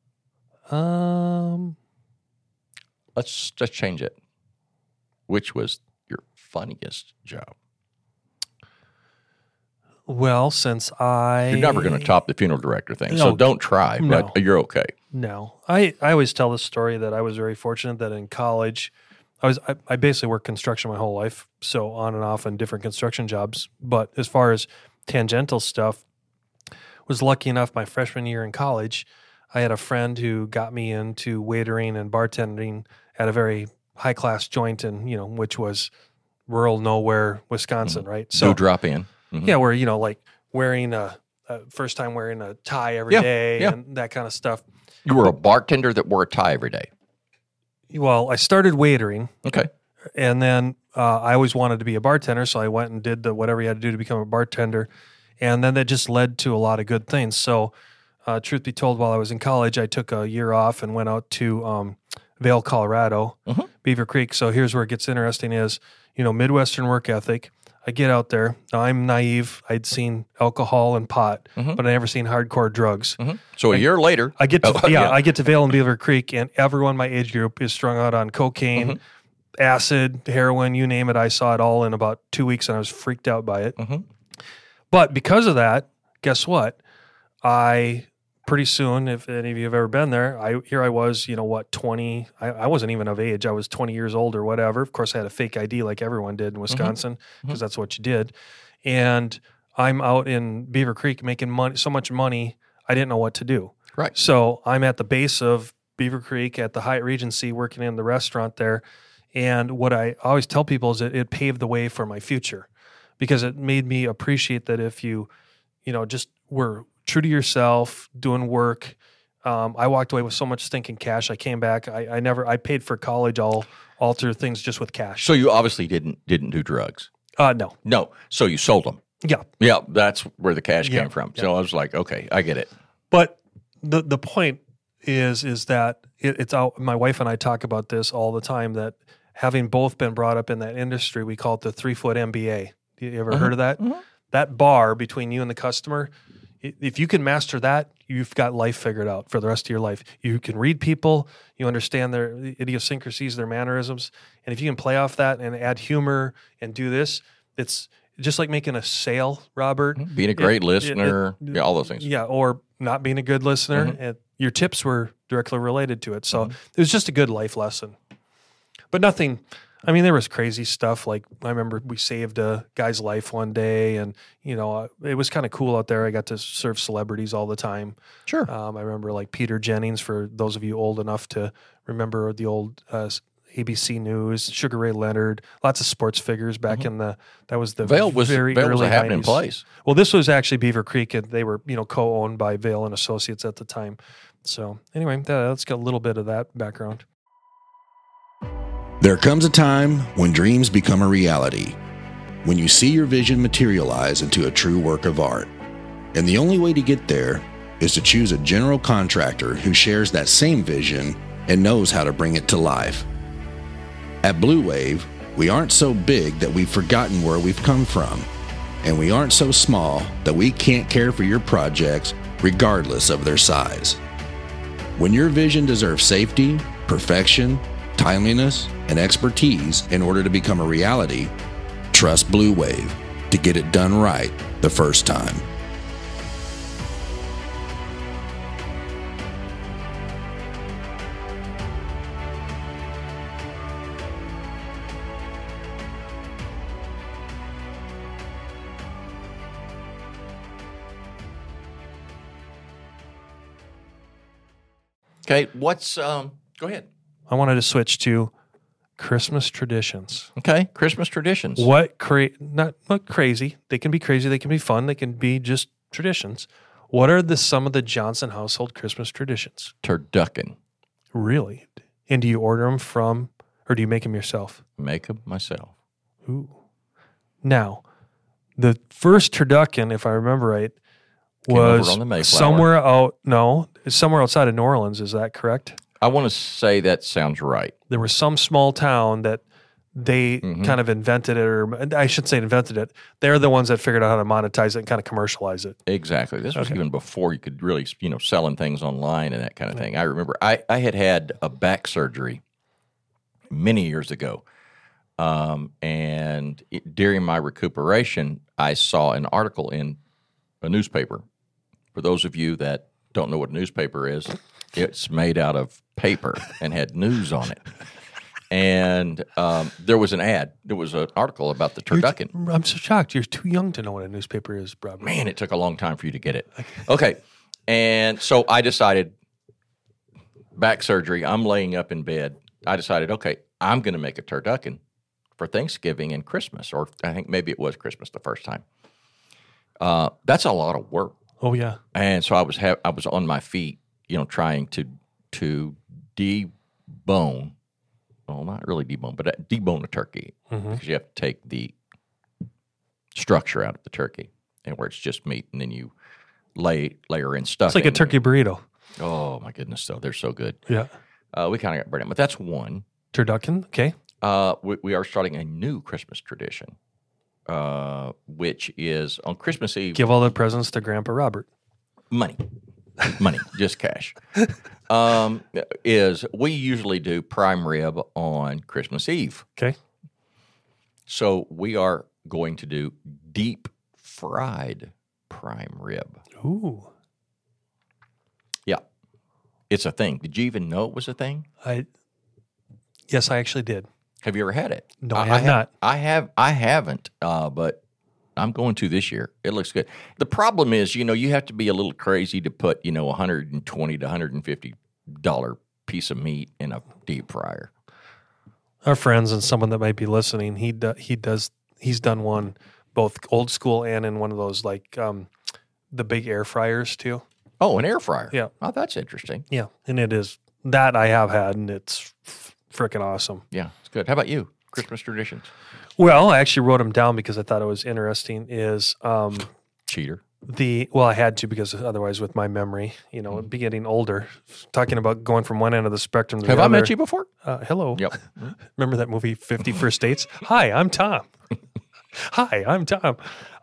S2: Let's just change it. Which was your funniest job?
S3: Well, since
S2: You're never going to top the funeral director thing, so don't try, but you're okay.
S3: No. I always tell this story that I was very fortunate that in college, I basically worked construction my whole life, so on and off on different construction jobs. But as far as tangential stuff, was lucky enough my freshman year in college, I had a friend who got me into waitering and bartending at a very high-class joint which was rural nowhere, Wisconsin, right?
S2: So drop in.
S3: Mm-hmm. Yeah, where, like wearing first time wearing a tie every day and that kind of stuff.
S2: You were a bartender that wore a tie every day.
S3: Well, I started waitering.
S2: Okay.
S3: And then I always wanted to be a bartender, so I went and did whatever you had to do to become a bartender. And then that just led to a lot of good things. So truth be told, while I was in college, I took a year off and went out to Vail, Colorado, Beaver Creek. So here's where it gets interesting is, Midwestern work ethic. I get out there. Now, I'm naive. I'd seen alcohol and pot, but I never seen hardcore drugs.
S2: So a year later,
S3: I get to I get to Vail and Beaver Creek, and everyone my age group is strung out on cocaine, acid, heroin, you name it. I saw it all in about 2 weeks, and I was freaked out by it. But because of that, guess what? Pretty soon, if any of you have ever been there, I was, 20. I wasn't even of age. I was 20 years old or whatever. Of course, I had a fake ID like everyone did in Wisconsin because that's what you did. And I'm out in Beaver Creek making money, so much money, I didn't know what to do.
S2: Right.
S3: So I'm at the base of Beaver Creek at the Hyatt Regency working in the restaurant there. And what I always tell people is that it paved the way for my future because it made me appreciate that if you, just were true to yourself, doing work. I walked away with so much stinking cash. I came back. I paid for college all through things just with cash.
S2: So you obviously didn't do drugs.
S3: No.
S2: So you sold them.
S3: Yeah.
S2: That's where the cash came from. So I was like, okay, I get it.
S3: But the point is that it's out. My wife and I talk about this all the time. That having both been brought up in that industry, we call it the 3-foot MBA. You ever heard of that?
S2: Mm-hmm.
S3: That bar between you and the customer, if you can master that, you've got life figured out for the rest of your life. You can read people, you understand their idiosyncrasies, their mannerisms, and if you can play off that and add humor and do this, it's just like making a sale, Robert.
S2: Being a great listener, all those things.
S3: Yeah, or not being a good listener. And your tips were directly related to it. So it was just a good life lesson. But nothing, I mean, there was crazy stuff. Like I remember we saved a guy's life one day, and, it was kind of cool out there. I got to serve celebrities all the time.
S2: Sure.
S3: I remember like Peter Jennings, for those of you old enough to remember the old ABC News, Sugar Ray Leonard, lots of sports figures back in that was the
S2: Vail was
S3: very
S2: Vail was
S3: early
S2: a happening
S3: 90s.
S2: place.
S3: Well, this was actually Beaver Creek, and they were, co-owned by Vail and Associates at the time. So anyway, let's get a little bit of that background.
S4: There comes a time when dreams become a reality, when you see your vision materialize into a true work of art. And the only way to get there is to choose a general contractor who shares that same vision and knows how to bring it to life. At Blue Wave, we aren't so big that we've forgotten where we've come from, and we aren't so small that we can't care for your projects regardless of their size. When your vision deserves safety, perfection, timeliness, and expertise in order to become a reality, trust Blue Wave to get it done right the first time.
S2: Okay, go ahead.
S3: I wanted to switch to Christmas traditions.
S2: Okay, Christmas traditions.
S3: Not crazy. They can be crazy. They can be fun. They can be just traditions. What are some of the Johnson household Christmas traditions?
S2: Turducken.
S3: Really? And do you order them from, or do you make them yourself?
S2: Make them myself.
S3: Ooh. Now, the first turducken, if I remember right,
S2: Came over
S3: was
S2: on the Mayflower.
S3: somewhere outside of New Orleans. Is that correct?
S2: I want to say that sounds right.
S3: There was some small town that they kind of invented it, or I should say invented it. They're the ones that figured out how to monetize it and kind of commercialize it.
S2: Exactly. This was even before you could really, selling things online and that kind of thing. I remember I had a back surgery many years ago. And during my recuperation, I saw an article in a newspaper. For those of you that don't know what a newspaper is, it's made out of paper and had news on it. And there was an ad. There was an article about the turducken.
S3: I'm so shocked. You're too young to know what a newspaper is, Robert.
S2: Man, it took a long time for you to get it. Okay. And so I decided, back surgery, I'm laying up in bed. I decided, okay, I'm going to make a turducken for Thanksgiving and Christmas, or I think maybe it was Christmas the first time. That's a lot of work.
S3: Oh, yeah.
S2: And so I was on my feet, trying to debone, well, not really debone, but debone a turkey, because you have to take the structure out of the turkey, and where it's just meat, and then you layer in stuff.
S3: It's like a turkey burrito.
S2: Oh my goodness, though, they're so good.
S3: Yeah.
S2: We kind of got burned out, but that's one.
S3: Turducken, okay.
S2: We are starting a new Christmas tradition, which is on Christmas Eve.
S3: Give all the presents to Grandpa Robert.
S2: Money, just cash. Is we usually do prime rib on Christmas Eve.
S3: Okay.
S2: So we are going to do deep fried prime rib.
S3: Ooh.
S2: Yeah. It's a thing. Did you even know it was a thing?
S3: Yes, I actually did.
S2: Have you ever had it?
S3: No, I have not.
S2: I haven't, but I'm going to this year. It looks good. The problem is, you have to be a little crazy to put, $120 to $150 piece of meat in a deep fryer.
S3: Our friends and someone that might be listening, he's done one both old school and in one of those like the big air fryers too.
S2: Oh, an air fryer.
S3: Yeah.
S2: Oh, that's interesting.
S3: Yeah, and it is that I have had, and it's freaking awesome.
S2: Yeah, it's good. How about you? Christmas traditions?
S3: Well, I actually wrote them down because I thought it was interesting. Is
S2: Cheater.
S3: I had to, because otherwise with my memory, be getting older, talking about going from one end of the spectrum to the other.
S2: Have I met you before?
S3: Hello.
S2: Yep.
S3: Remember that movie 50 First Dates? Hi, I'm Tom. Hi, I'm Tom.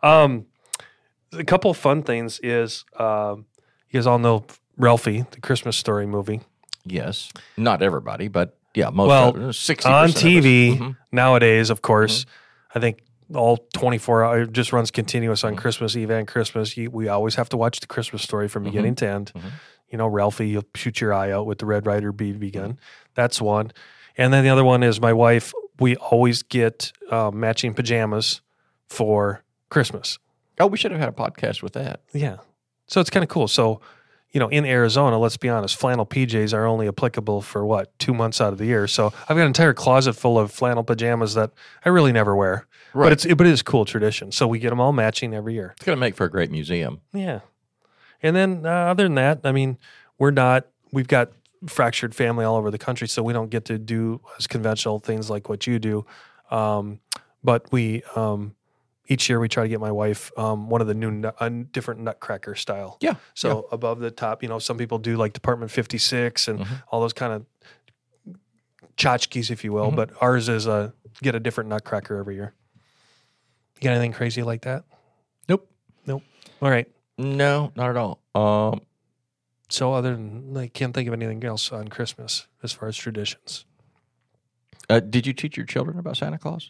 S3: A couple of fun things is you guys all know Ralphie, the Christmas Story movie.
S2: Yes, not everybody, but yeah, most
S3: Well,
S2: of it, 60%
S3: on
S2: of us.
S3: TV
S2: Mhm.
S3: nowadays, of course, I think all 24 hours just runs continuous on
S2: Mhm.
S3: Christmas Eve and Christmas. We always have to watch the Christmas Story from beginning to end.
S2: Mhm.
S3: You know, Ralphie, you'll shoot your eye out with the Red Ryder BB gun. That's one. And then the other one is my wife. We always get matching pajamas for Christmas.
S2: Oh, we should have had a podcast with that.
S3: Yeah. So it's kind of cool. So, you know, in Arizona, let's be honest, flannel PJs are only applicable for 2 months out of the year. So I've got an entire closet full of flannel pajamas that I really never wear.
S2: Right.
S3: But it is cool tradition. So we get them all matching every year.
S2: It's going to make for a great museum.
S3: Yeah. And then other than that, I mean, we've got fractured family all over the country, so we don't get to do as conventional things like what you do. But we, each year we try to get my wife one of the new different nutcracker style.
S2: Yeah.
S3: So above the top, you know, some people do like Department 56 and all those kind of tchotchkes, if you will. But ours is get a different nutcracker every year. You got anything crazy like that?
S2: Nope.
S3: All right.
S2: No, not at all.
S3: So other than, I can't think of anything else on Christmas as far as traditions.
S2: Did you teach your children about Santa Claus?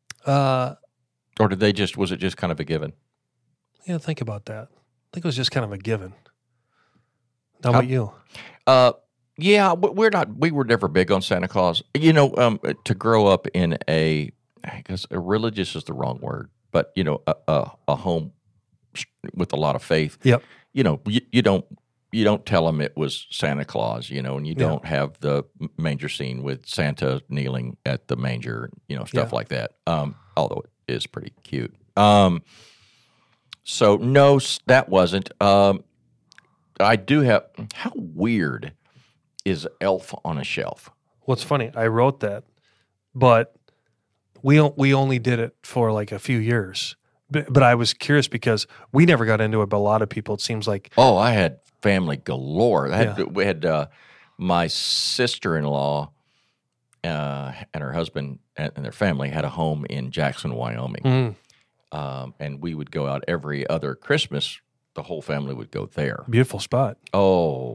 S2: Or was it just kind of a given?
S3: Yeah, think about that. I think it was just kind of a given. How about you?
S2: Yeah, we were never big on Santa Claus. You know, to grow up in I guess religious is the wrong word, but, you know, a home with a lot of faith.
S3: Yep.
S2: You know, you don't tell them it was Santa Claus, you know, and you don't have the manger scene with Santa kneeling at the manger, you know, stuff like that. Although it is pretty cute. So no, that wasn't. I do have. How weird is Elf on a Shelf?
S3: Well, it's funny. I wrote that, but we only did it for like a few years. But I was curious because we never got into it, but a lot of people, it seems like.
S2: Oh, I had family galore. We had my sister-in-law and her husband and their family had a home in Jackson, Wyoming. And we would go out every other Christmas. The whole family would go there.
S3: Beautiful spot.
S2: Oh,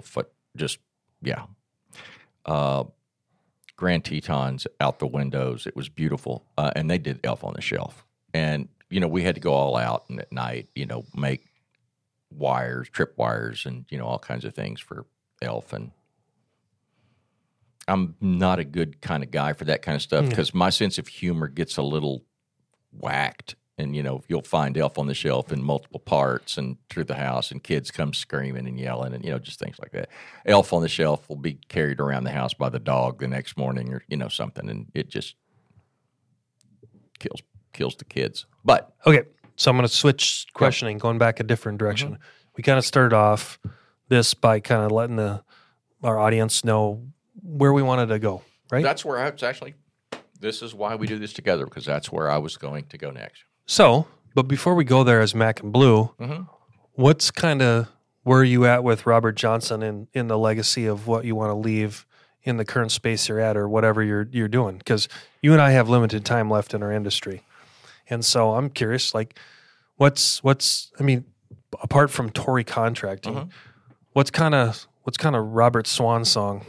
S2: Grand Tetons out the windows. It was beautiful. And they did Elf on the Shelf. And, you know, we had to go all out and at night, you know, make trip wires and, you know, all kinds of things for Elf. And I'm not a good kind of guy for that kind of stuff because my sense of humor gets a little whacked. And, you know, you'll find Elf on the Shelf in multiple parts and through the house and kids come screaming and yelling and, you know, just things like that. Elf on the Shelf will be carried around the house by the dog the next morning or, you know, something. And it just kills the kids. But
S3: Okay, so I'm going to switch questioning, going back a different direction. We kind of started off this by kind of letting our audience know where we wanted to go, right?
S2: that's where this is why we do this together because that's where I was going to go next.
S3: So, but before we go there as Mac and Blue, what's kind of where are you at with Robert Johnson in the legacy of what you want to leave in the current space you're at or whatever you're doing? Because you and I have limited time left in our industry. And so I'm curious, like, what's apart from Tory contracting, what's kind of Robert Swan song?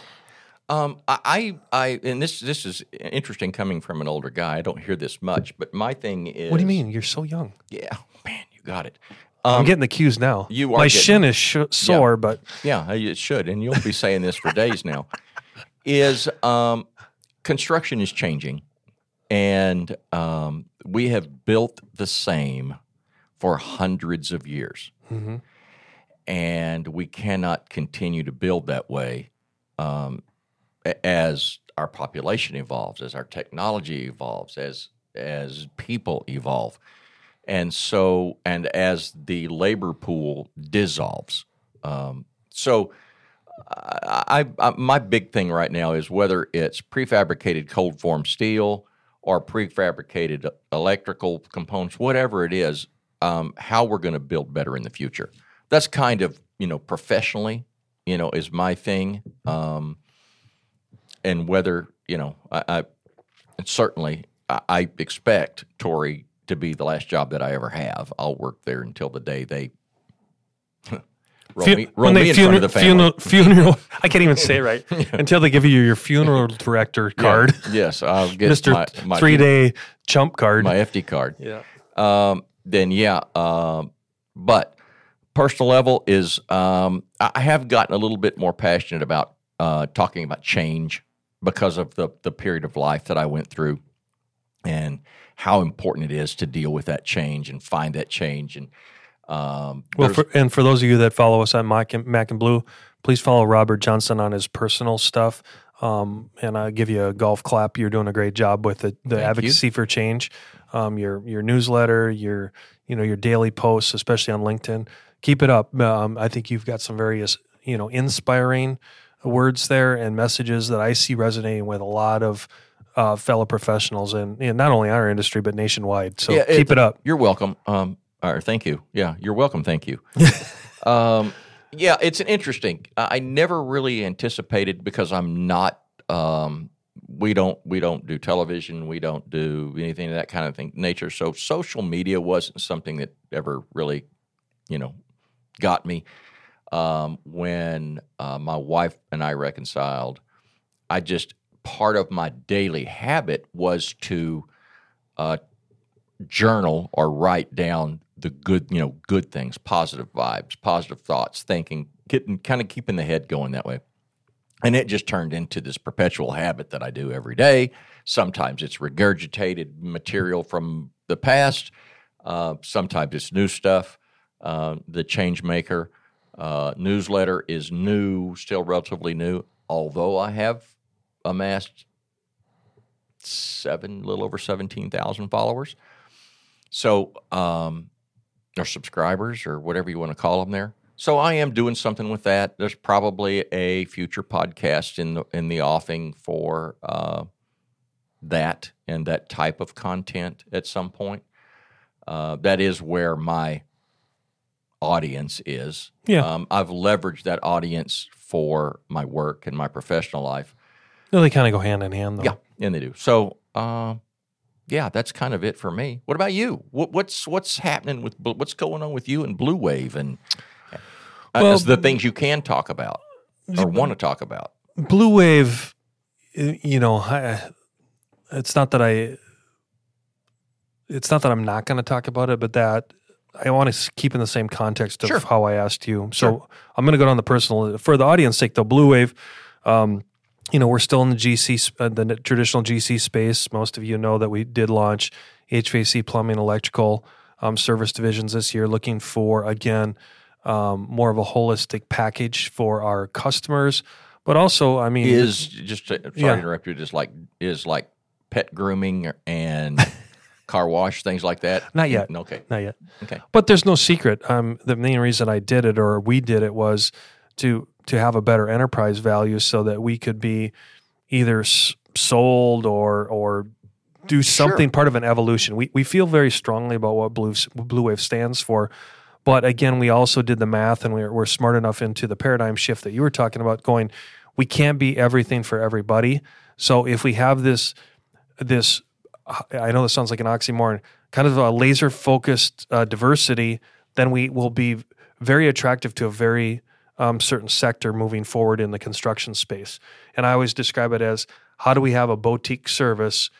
S2: And this is interesting coming from an older guy. I don't hear this much, but my thing is.
S3: What do you mean? You're so young.
S2: Yeah, man, you got it.
S3: I'm getting the cues now.
S2: You are
S3: My
S2: getting-
S3: shin is sore, but
S2: Yeah, it should, and you'll be saying this for days now. Is construction is changing, and we have built the same for hundreds of years, and we cannot continue to build that way as our population evolves, as our technology evolves, as people evolve. And so, and as the labor pool dissolves. So my big thing right now is whether it's prefabricated cold form steel or prefabricated electrical components, whatever it is, how we're going to build better in the future. That's kind of, professionally, is my thing. And whether, I certainly, I expect Tory to be the last job that I ever have. I'll work there until the day they roll me in front of the family.
S3: Funeral. I can't even say it right until they give you your funeral director card.
S2: Yeah. Yes, I'll get
S3: Mr.
S2: my
S3: 3-day chump card.
S2: my FD card.
S3: Yeah.
S2: But personal level is I have gotten a little bit more passionate about talking about change because of the period of life that I went through and how important it is to deal with that change and find that change. And
S3: for those of you that follow us on Mac and Blue, please follow Robert Johnson on his personal stuff. And I give you a golf clap. You're doing a great job with the advocacy for change. Your newsletter, your daily posts, especially on LinkedIn. Keep it up. I think you've got some various inspiring words there and messages that I see resonating with a lot of fellow professionals and not only our industry but nationwide. So keep it up.
S2: You're welcome. Or thank you. Yeah, you're welcome. Thank you. It's an interesting. I never really anticipated because I'm not. We don't do television. We don't do anything of that kind of thing nature. So social media wasn't something that ever really, got me. When my wife and I reconciled, part of my daily habit was to journal or write down the good things, positive vibes, positive thoughts, thinking, keeping the head going that way. And it just turned into this perpetual habit that I do every day. Sometimes it's regurgitated material from the past. Sometimes it's new stuff. The Changemaker newsletter is new, still relatively new, although I have amassed a little over 17,000 followers. So, or subscribers or whatever you want to call them there. So I am doing something with that. There's probably a future podcast in the offing for that and that type of content at some point. That is where my audience is.
S3: Yeah.
S2: I've leveraged that audience for my work and my professional life.
S3: No, they kind of go hand in hand, though.
S2: Yeah, and they do. So, that's kind of it for me. What about you? What's happening with what's going on with you and Blue Wave and as the things you can talk about or want to talk about?
S3: Blue Wave, it's not that I'm not going to talk about it, but that I want to keep in the same context of how I asked you. So I'm going to go down the personal. For the audience sake, though, Blue Wave, we're still in the GC, the traditional GC space. Most of you know that we did launch HVAC, plumbing, electrical service divisions this year, looking for, again, more of a holistic package for our customers. But also, I mean,
S2: sorry to interrupt you, is like pet grooming and car wash, things like that?
S3: Not yet.
S2: Okay.
S3: Not yet.
S2: Okay.
S3: But there's no secret. The main reason I did it, or we did it, was to have a better enterprise value so that we could be either sold or do something part of an evolution. We feel very strongly about what Blue Wave stands for. But again, we also did the math, and we're smart enough into the paradigm shift that you were talking about, going, we can't be everything for everybody. So if we have this, I know this sounds like an oxymoron, kind of a laser-focused diversity, then we will be very attractive to a very certain sector moving forward in the construction space. And I always describe it as, how do we have a boutique service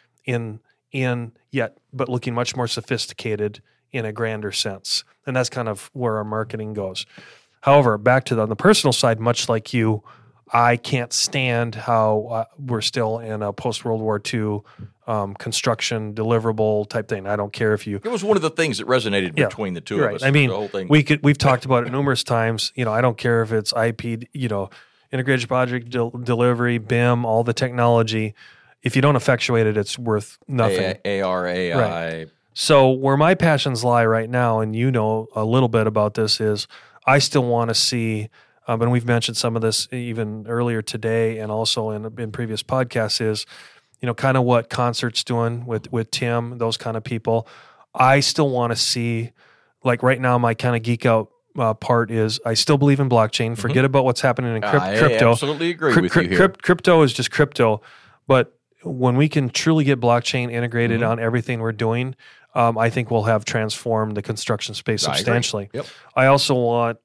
S3: but looking much more sophisticated in a grander sense? And that's kind of where our marketing goes. However, back to on the personal side, much like you, I can't stand how we're still in a post-World War II construction deliverable type thing. I don't care if you...
S2: It was one of the things that resonated between the two of us.
S3: I mean,
S2: the whole thing.
S3: We've talked about it numerous times. I don't care if it's IP, integrated project delivery, BIM, all the technology. If you don't effectuate it, it's worth nothing.
S2: ARAI.
S3: Right. So where my passions lie right now, and a little bit about this, is I still want to see, and we've mentioned some of this even earlier today and also in previous podcasts, is kind of what Concert's doing with Tim, those kind of people. I still want to see, like right now, my kind of geek out part is I still believe in blockchain. Forget about what's happening in crypto.
S2: I absolutely agree with you here.
S3: Crypto is just crypto. But when we can truly get blockchain integrated on everything we're doing, I think will have transformed the construction space
S2: I agree.
S3: substantially.
S2: Yep.
S3: I also want,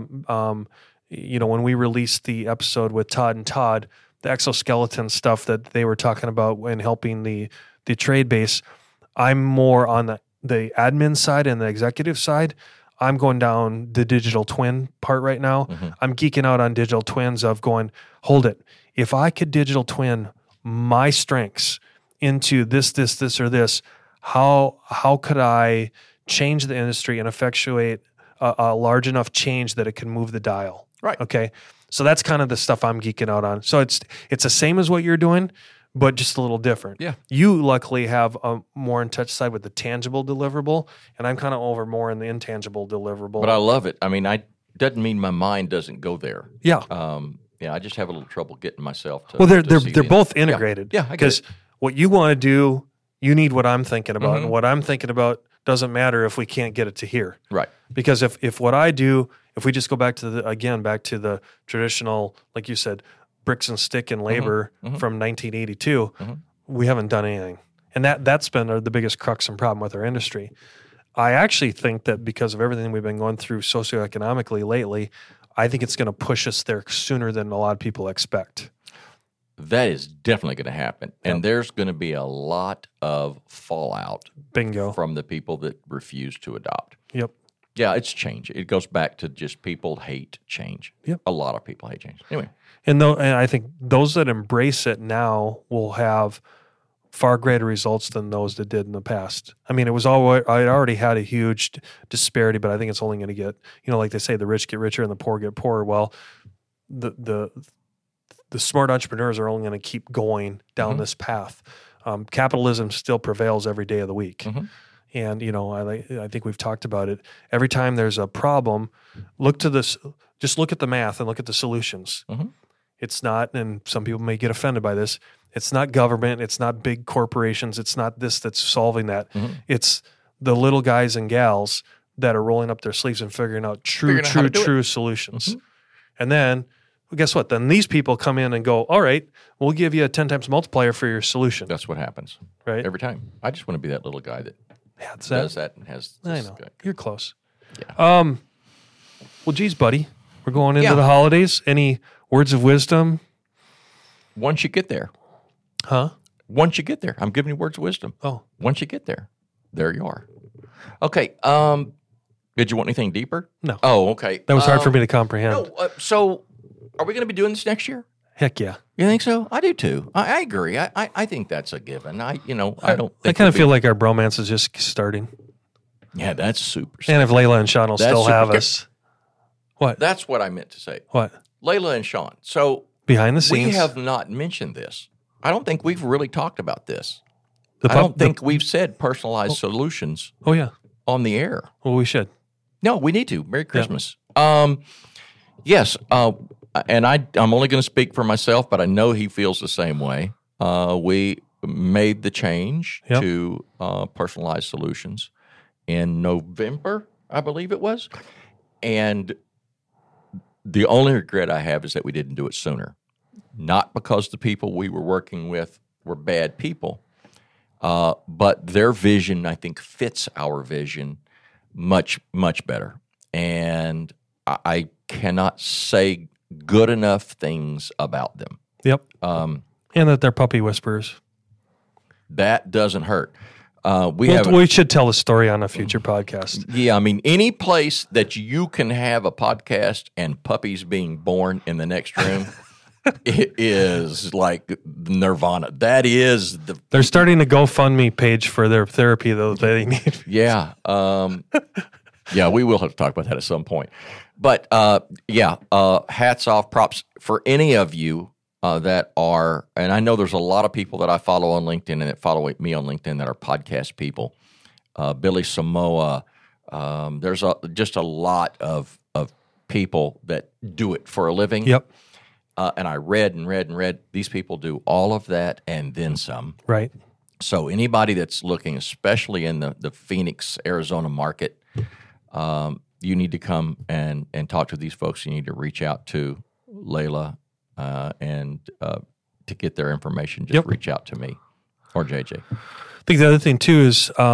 S3: when we released the episode with Todd and Todd, the exoskeleton stuff that they were talking about when helping the trade base, I'm more on the admin side and the executive side. I'm going down the digital twin part right now.
S2: Mm-hmm.
S3: I'm geeking out on digital twins of going, hold it. If I could digital twin my strengths into this, or this, how could I change the industry and effectuate a large enough change that it can move the dial?
S2: Right.
S3: Okay. So that's kind of the stuff I'm geeking out on. So it's the same as what you're doing, but just a little different.
S2: Yeah.
S3: You luckily have a more in touch side with the tangible deliverable, and I'm kind of over more in the intangible deliverable.
S2: But I love it. I mean, doesn't mean my mind doesn't go there.
S3: Yeah.
S2: I just have a little trouble getting myself to.
S3: Well, they're
S2: to see
S3: they're
S2: the-
S3: both integrated.
S2: Yeah, I get
S3: because
S2: it.
S3: what you want to do, you need what I'm thinking about,
S2: Mm-hmm.
S3: and what I'm thinking about doesn't matter if we can't get it to here.
S2: Right.
S3: Because if what I do, if we just go back to the traditional, like you said, bricks and stick and labor from 1982, we haven't done anything, and that's been the biggest crux and problem with our industry. I actually think that because of everything we've been going through socioeconomically lately, I think it's going to push us there sooner than a lot of people expect.
S2: That is definitely going to happen. And there's going to be a lot of fallout
S3: Bingo.
S2: from the people that refuse to adopt.
S3: Yep.
S2: Yeah, it's change. It goes back to just people hate change.
S3: Yep.
S2: A lot of people hate change. Anyway.
S3: And I think those that embrace it now will have far greater results than those that did in the past. I mean, I already had a huge disparity, but I think it's only going to get, like they say, the rich get richer and the poor get poorer. Well, the smart entrepreneurs are only going to keep going down this path. Capitalism still prevails every day of the week.
S2: Mm-hmm.
S3: And, I think we've talked about it. Every time there's a problem, just look at the math and look at the solutions.
S2: Mm-hmm.
S3: It's not, and some people may get offended by this, it's not government, it's not big corporations, it's not this that's solving that.
S2: Mm-hmm.
S3: It's the little guys and gals that are rolling up their sleeves and figuring out true solutions.
S2: Mm-hmm.
S3: And then, well, guess what? Then these people come in and go, all right, we'll give you a 10 times multiplier for your solution.
S2: That's what happens.
S3: Right?
S2: Every time. I just want to be that little guy that
S3: That's
S2: does that and has
S3: I
S2: this
S3: know.
S2: guy.
S3: You're close.
S2: Yeah.
S3: Well, geez, buddy, we're going into
S2: Yeah.
S3: the holidays. Any words of wisdom?
S2: Once you get there.
S3: Huh?
S2: Once you get there. I'm giving you words of wisdom.
S3: Oh,
S2: Once you get there you are. Okay. Did you want anything deeper?
S3: No.
S2: Oh, okay.
S3: that was hard for me to comprehend.
S2: No, so are we going to be doing this next year?
S3: Heck yeah.
S2: You think so? I do too. I agree. I think that's a given. I don't.
S3: I
S2: think
S3: kind of
S2: we'll
S3: feel like our bromance is just starting.
S2: Yeah, that's super.
S3: And if Layla and Sean will
S2: That's
S3: still
S2: super
S3: have
S2: good.
S3: us. What?
S2: That's what I meant to say.
S3: What?
S2: Layla and Sean. So
S3: Behind the scenes.
S2: we have not mentioned this. I don't think we've really talked about this.
S3: The
S2: I
S3: pup-
S2: don't think we've said personalized solutions
S3: Oh, yeah.
S2: on the air.
S3: Well, we should.
S2: No, we need to. Merry Christmas. Yes, and I'm only going to speak for myself, but I know he feels the same way. We made the change
S3: Yep.
S2: to personalized solutions in November, I believe it was. And the only regret I have is that we didn't do it sooner. Not because the people we were working with were bad people, but their vision, I think, fits our vision much, much better. And I cannot say good enough things about them.
S3: Yep. And that they're puppy whisperers.
S2: That doesn't hurt. We
S3: We should tell the story on a future podcast.
S2: Yeah, I mean, any place that you can have a podcast and puppies being born in the next room, it is like nirvana. That is the
S3: They're starting a GoFundMe page for their therapy, though, they need.
S2: yeah. Yeah, we will have to talk about that at some point. But hats off, props for any of you that are, and I know there's a lot of people that I follow on LinkedIn and that follow me on LinkedIn that are podcast people. Billy Samoa. There's just a lot of people that do it for a living.
S3: Yep.
S2: And I read. These people do all of that and then some.
S3: Right.
S2: So anybody that's looking, especially in the Phoenix, Arizona market, you need to come and talk to these folks. You need to reach out to Layla and to get their information, just
S3: Yep.
S2: reach out to me or JJ.
S3: I think the other thing, too, is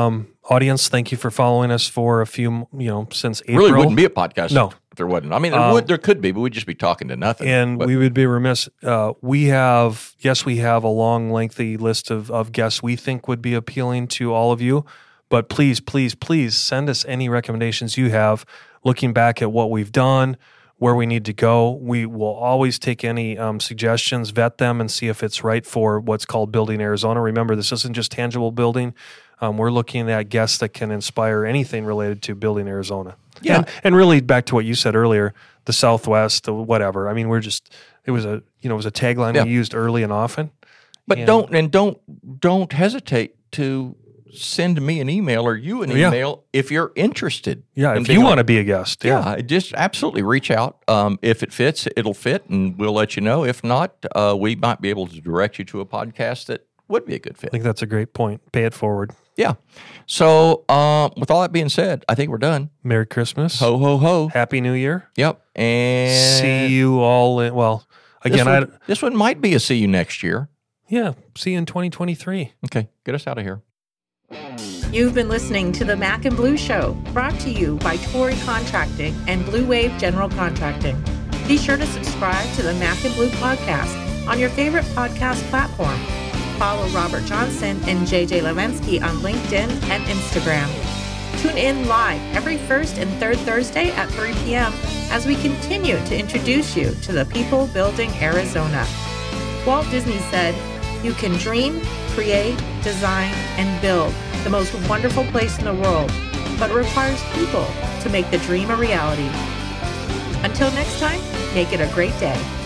S3: Audience, thank you for following us for a few, since April.
S2: Really wouldn't be a podcast
S3: No.
S2: if there wasn't. I mean, there could be, but we'd just be talking to nothing.
S3: And we would be remiss. We have a long, lengthy list of guests we think would be appealing to all of you. But please, please, please send us any recommendations you have, looking back at what we've done, where we need to go. We will always take any suggestions, vet them, and see if it's right for what's called Building Arizona. Remember, this isn't just tangible building. We're looking at guests that can inspire anything related to Building Arizona.
S2: Yeah.
S3: And really back to what you said earlier, the Southwest, the whatever. I mean, it was a tagline we used early and often.
S2: But don't hesitate to send me an email or you an email if you're interested.
S3: Yeah, if you want to be a guest.
S2: Yeah, just absolutely reach out. If it fits, it'll fit, and we'll let you know. If not, we might be able to direct you to a podcast that would be a good fit.
S3: I think that's a great point. Pay it forward.
S2: Yeah. So with all that being said, I think we're done.
S3: Merry Christmas.
S2: Ho, ho, ho.
S3: Happy New Year.
S2: Yep. And
S3: see you all again.
S2: This one might be a see you next year.
S3: Yeah. See you in 2023.
S2: Okay. Get us out of here.
S1: You've been listening to the Mac and Blue Show, brought to you by Torrey Contracting and Blue Wave General Contracting. Be sure to subscribe to the Mac and Blue podcast on your favorite podcast platform. Follow Robert Johnson and JJ Levensky on LinkedIn and Instagram. Tune in live every first and third Thursday at 3 p.m. as we continue to introduce you to the people building Arizona. Walt Disney said, "You can dream, create, design, and build the most wonderful place in the world, but it requires people to make the dream a reality." Until next time, make it a great day.